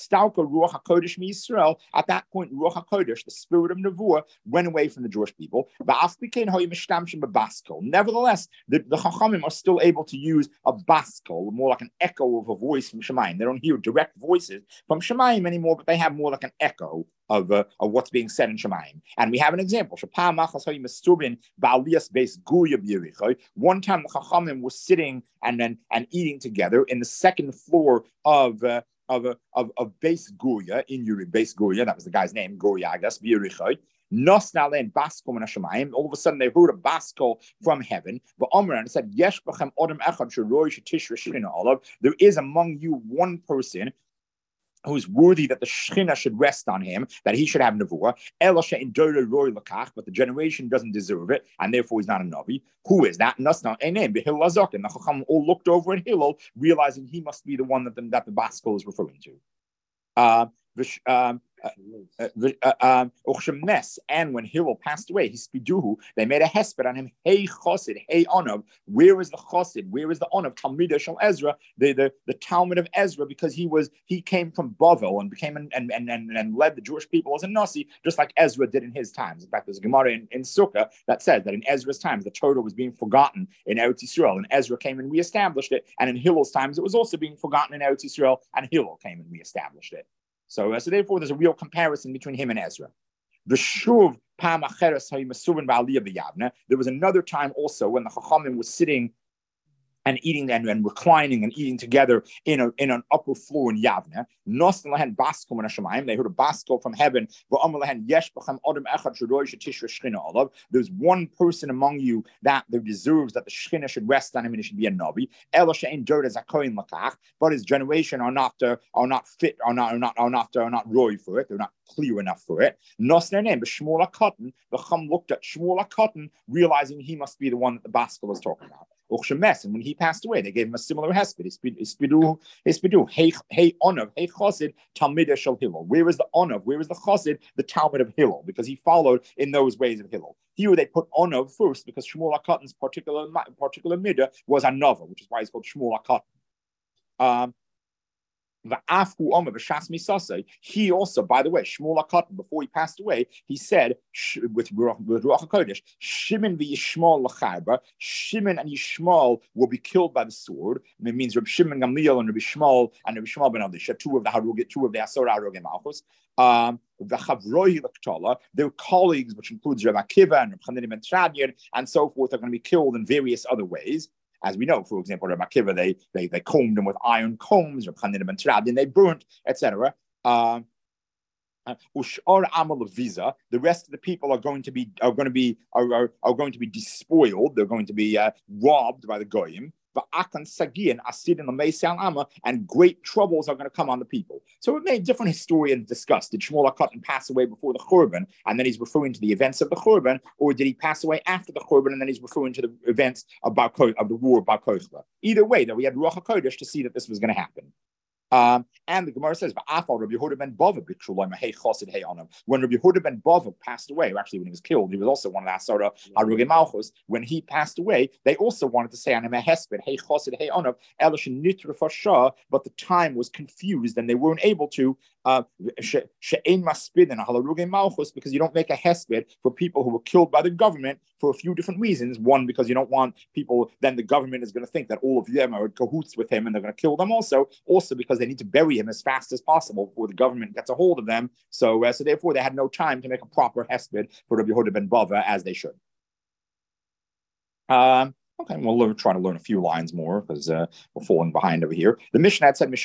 at that point, Ruach HaKodesh, the spirit of Nevuah, went away from the Jewish people. Nevertheless, the, the Chachamim are still able to use a baskel, more like an echo of a voice from Shemayim. They don't hear direct voices from Shemayim anymore, but they have more like an echo of, uh, of what's being said in Shemayim. And we have an example. One time the Chachamim was sitting and, and, and eating together in the second floor of uh, of, uh, of of Beis Guria in Yuri. Beis Guria, that was the guy's name, Guria, I guess, Yerichai. All of a sudden, they heard a baskel from heaven. And it said, there is among you one person who's worthy that the Shechina should rest on him, that he should have Nevuah, but the generation doesn't deserve it, and therefore he's not a Navi. Who is that? And that's not a name. The Chacham all looked over at Hillel, realizing he must be the one that the, that the baskel is referring to. Uh, um, Uh, uh, um, and when Hillel passed away, his spiduhu, they made a hesped on him. Hey chosid, hey onav. Where is the chosid? Where is the onav? Talmid shel Ezra, the, the the Talmud of Ezra, because he was he came from Bavel and became an, and, and and and led the Jewish people as a nasi, just like Ezra did in his times. In fact, there's a Gemara in, in Sukkah that says that in Ezra's times the Torah was being forgotten in Eretz Yisrael, and Ezra came and reestablished it. And in Hillel's times, it was also being forgotten in Eretz Yisrael, and Hillel came and reestablished it. So, uh, so therefore, there's a real comparison between him and Ezra. The shuv pam acheres hayimasurin ba'aliyah b'yavne. There was another time also when the Chachamim was sitting and eating and, and reclining and eating together in a in an upper floor in Yavne. Nos lehen baskel min hashamayim. They heard a baskel from heaven. Yesh b'chem adam echad shadoi shetishra shchina olav. There's one person among you that there deserves that the shchina should rest on him and it should be a navi. Elo she'en dirt as a kohen lakach. But his generation are not uh, are not fit are not are not are not are not roy for it. They're not clear enough for it. Nos their name, but Shmuel HaKatan. The Chum looked at Shmuel HaKatan, realizing he must be the one that the baskel was talking about. And when he passed away, they gave him a similar hesped. Hispidu, hispidu, hey, hey, onav, hey, chosid, talmid shel Hillel. Where is the onav? Where is the chosid? The Talmud of Hillel, because he followed in those ways of Hillel. Here they put onav first because Shmuel HaKatan's particular particular midah was anava, which is why he's called Shmuel HaKatan. Um, He also, by the way, Shmuel HaKatan, before he passed away, he said with, with Ruach HaKodesh, Shimon v'Yishmael l'charba, Shimon and Yishmael will be killed by the sword. It means Reb Shimon Gamliel and Reb Shmuel and Reb Shmuel ben Adisha, two of the Harugim, two of the Asor Harugim Malchus. Um, the Chavrohi L'Ktala, their colleagues, which includes Reb Akiva and Reb Chanina ben Tradian and so forth, are going to be killed in various other ways. As we know, for example, Reb Akiva, they they they combed them with iron combs, Reb Chanina ben Tradian, they burnt, et cetera. Um, Ushar Amal of Visa, the rest of the people are going to be are going to be are, are, are going to be despoiled. They're going to be uh, robbed by the goyim. And great troubles are going to come on the people. So it made different historians discuss. Did Shmuel HaKatan pass away before the Churban, and then he's referring to the events of the Churban, or did he pass away after the Churban, and then he's referring to the events of, Bar of the war of Bar Kokhba? Either way, though, we had Ruach HaKodesh to see that this was going to happen. Um, and the Gemara says, when Rabbi Yehuda ben Bava passed away, or actually when he was killed, he was also one of the Asara Harugim Malchus. When he passed away, they also wanted to say on him a hesped, hey chosid, hey onav, nitra fasha, but the time was confused and they weren't able to. Uh, because you don't make a hesped for people who were killed by the government for a few different reasons. One, because you don't want people, then the government is going to think that all of them are in cahoots with him and they're going to kill them also. Also because they need to bury him as fast as possible before the government gets a hold of them. So, uh, so therefore they had no time to make a proper hesped for Rabbi Yehuda ben Bava as they should. Um, Okay, we'll learn, try to learn a few lines more because uh, we're falling behind over here. The Mishnah had said, when the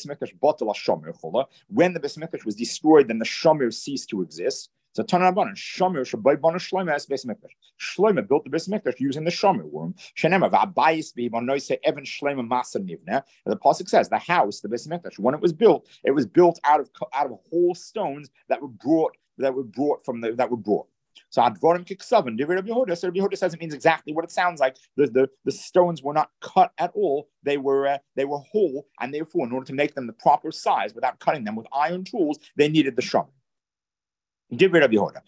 Beis Mikdash was destroyed, then the Shomer ceased to exist. So Tanarabanan, Shomer Shabbai Shlomo as Beis Mikdash. Shlomo built the Beis Mikdash using the Shomer worm. Shenema v'abayis b'imonoise Evan Shlomo Masa Nivna. The pasuk says the house, the Beis Mikdash, when it was built, it was built out of out of whole stones that were brought that were brought from the that were brought. So Advorim Kiksavan, Rabbi Yehuda. So Rabbi Yehuda says it means exactly what it sounds like. The, the, the stones were not cut at all. They were uh, they were whole, and therefore, in order to make them the proper size without cutting them with iron tools, they needed the shomer. Did Rabbi Yehuda.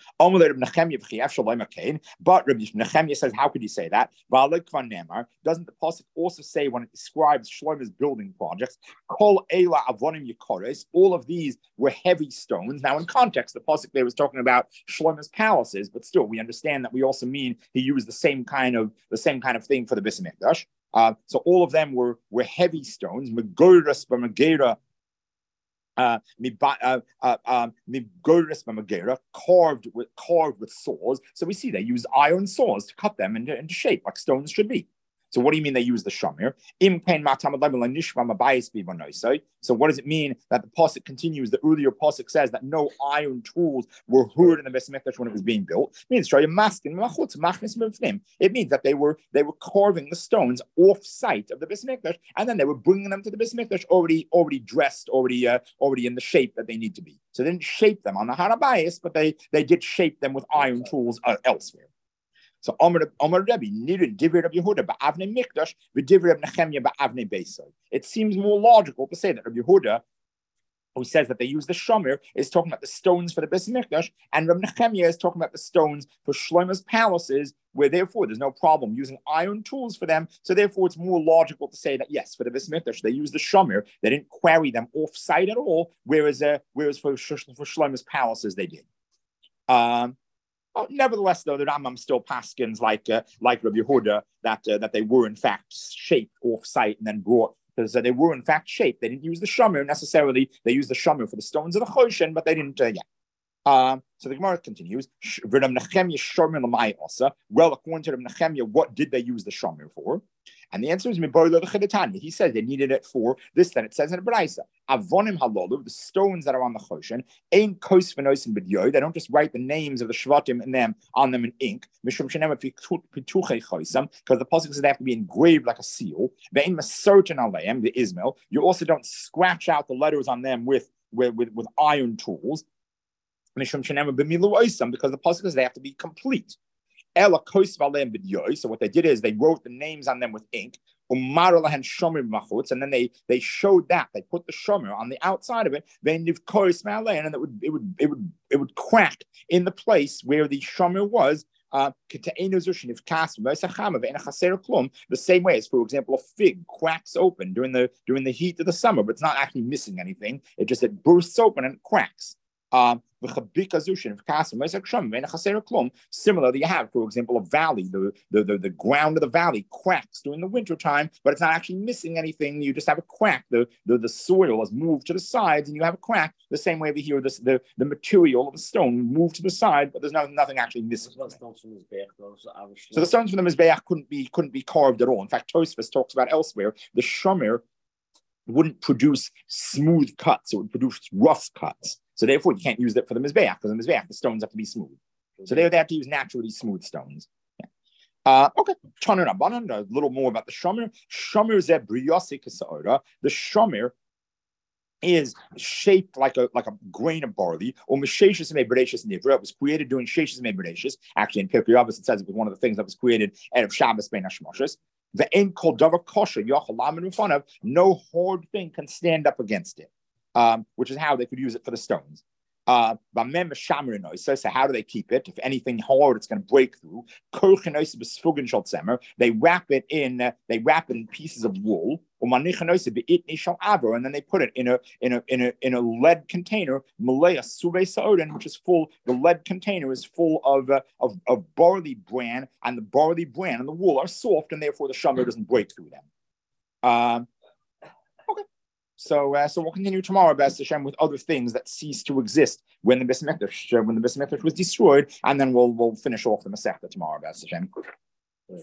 But Rabbi Nechemia says, how could you say that? Doesn't the pasuk also say when it describes Shlomo's building projects, Kol Eila Avonim Yikoros, all of these were heavy stones. Now, in context, the pasuk there was talking about Shlomo's palaces, but still, we understand that we also mean he used the same kind of the same kind of thing for the Beis Mikdash. Uh, so all of them were were heavy stones. Megoras b'Megera. Uh, uh, uh, um, carved with carved with saws. So we see they use iron saws to cut them into, into shape like stones should be. So what do you mean they use the shomer? So what does it mean that the pasuk continues? The earlier pasuk says that no iron tools were heard in the Beis Mikdash when it was being built. It means it means that they were they were carving the stones off site of the Beis Mikdash, and then they were bringing them to the Beis Mikdash already already dressed, already uh, already in the shape that they need to be. So they didn't shape them on the Har HaBayis, but they they did shape them with iron tools uh, elsewhere. So Omer Rebbe, Nirin Divrei Rabbi Yehuda ba'avnei Mikdash, v'Divrei Rabbi Nechemia ba'avnei Beisai. It seems more logical to say that Rabbi Yehuda who says that they use the shomer, is talking about the stones for the Beis Mikdash, and Reb Nechemia is talking about the stones for Shlomo's palaces, where therefore there's no problem using iron tools for them. So therefore, it's more logical to say that yes, for the Beis Mikdash they use the shomer, they didn't quarry them off-site at all, whereas uh, whereas for for Shlomo's palaces they did. Um, Oh, nevertheless, though, the Rambam still paskins like uh, like Rabbi Yehuda that uh, that they were in fact shaped off-site and then brought, because uh, they were in fact shaped. They didn't use the shomer necessarily. They used the shomer for the stones of the choshen, but they didn't. Uh, yeah. Um, so the Gemara continues. Well, according to Reb Nechemia, what did they use the shomer for? And the answer is he says they needed it for this. Then it says in the Braisa, avonim halolu, the stones that are on the choshen, ain't kos v'nosim b'dyoy. They don't just write the names of the shvatim in them on them in ink. Because the pasuk says they have to be engraved like a seal. Ve'in masertin aleim, the Ismail. You also don't scratch out the letters on them with with with, with iron tools. Because the pasuk says they have to be complete. So what they did is they wrote the names on them with ink, and then they they showed that they put the shomer on the outside of it, then and it would it would it would it would crack in the place where the shomer was. Uh, the same way as, for example, a fig cracks open during the during the heat of the summer, but it's not actually missing anything. It just it bursts open and it cracks. Um, Similarly, you have, for example, a valley. The, the, the, the ground of the valley cracks during the winter time, but it's not actually missing anything. You just have a crack. The, the, the soil has moved to the sides, and you have a crack. The same way over here, this, the, the material of the stone moved to the side, but there's no, nothing actually missing. So the stones from the Mizbeach couldn't be couldn't be carved at all. In fact, Tosfos talks about elsewhere the shomer wouldn't produce smooth cuts; it would produce rough cuts. So therefore, you can't use that for the Mizbeach, because the Mizbeach, the stones have to be smooth. So they, they have to use naturally smooth stones. Yeah. Uh, okay, a little more about the shomer. Shomer zeh briyasi k'sa'ora. The shomer is shaped like a like a grain of barley. Or misheshus me bereshus nivra. It was created doing sheshus me bereshus. Actually, in Pirkei Avos it says it was one of the things that was created out of Shabbos ben Hashmoshes. The end called davar kosher yachal lamin in front of. No hard thing can stand up against it. Um, which is how they could use it for the stones. Uh, so how do they keep it? If anything hard, it's going to break through. They wrap it in. Uh, they wrap it in pieces of wool, and then they put it in a in a in a in a lead container. Which is full. The lead container is full of uh, of, of barley bran, and the barley bran and the wool are soft, and therefore the shomer doesn't break through them. Um, okay. So, uh, so we'll continue tomorrow, B'ez Hashem, with other things that ceased to exist when the Beis Mikdash, when the Beis Mikdash was destroyed, and then we'll we'll finish off the Masechta tomorrow, B'ez Hashem.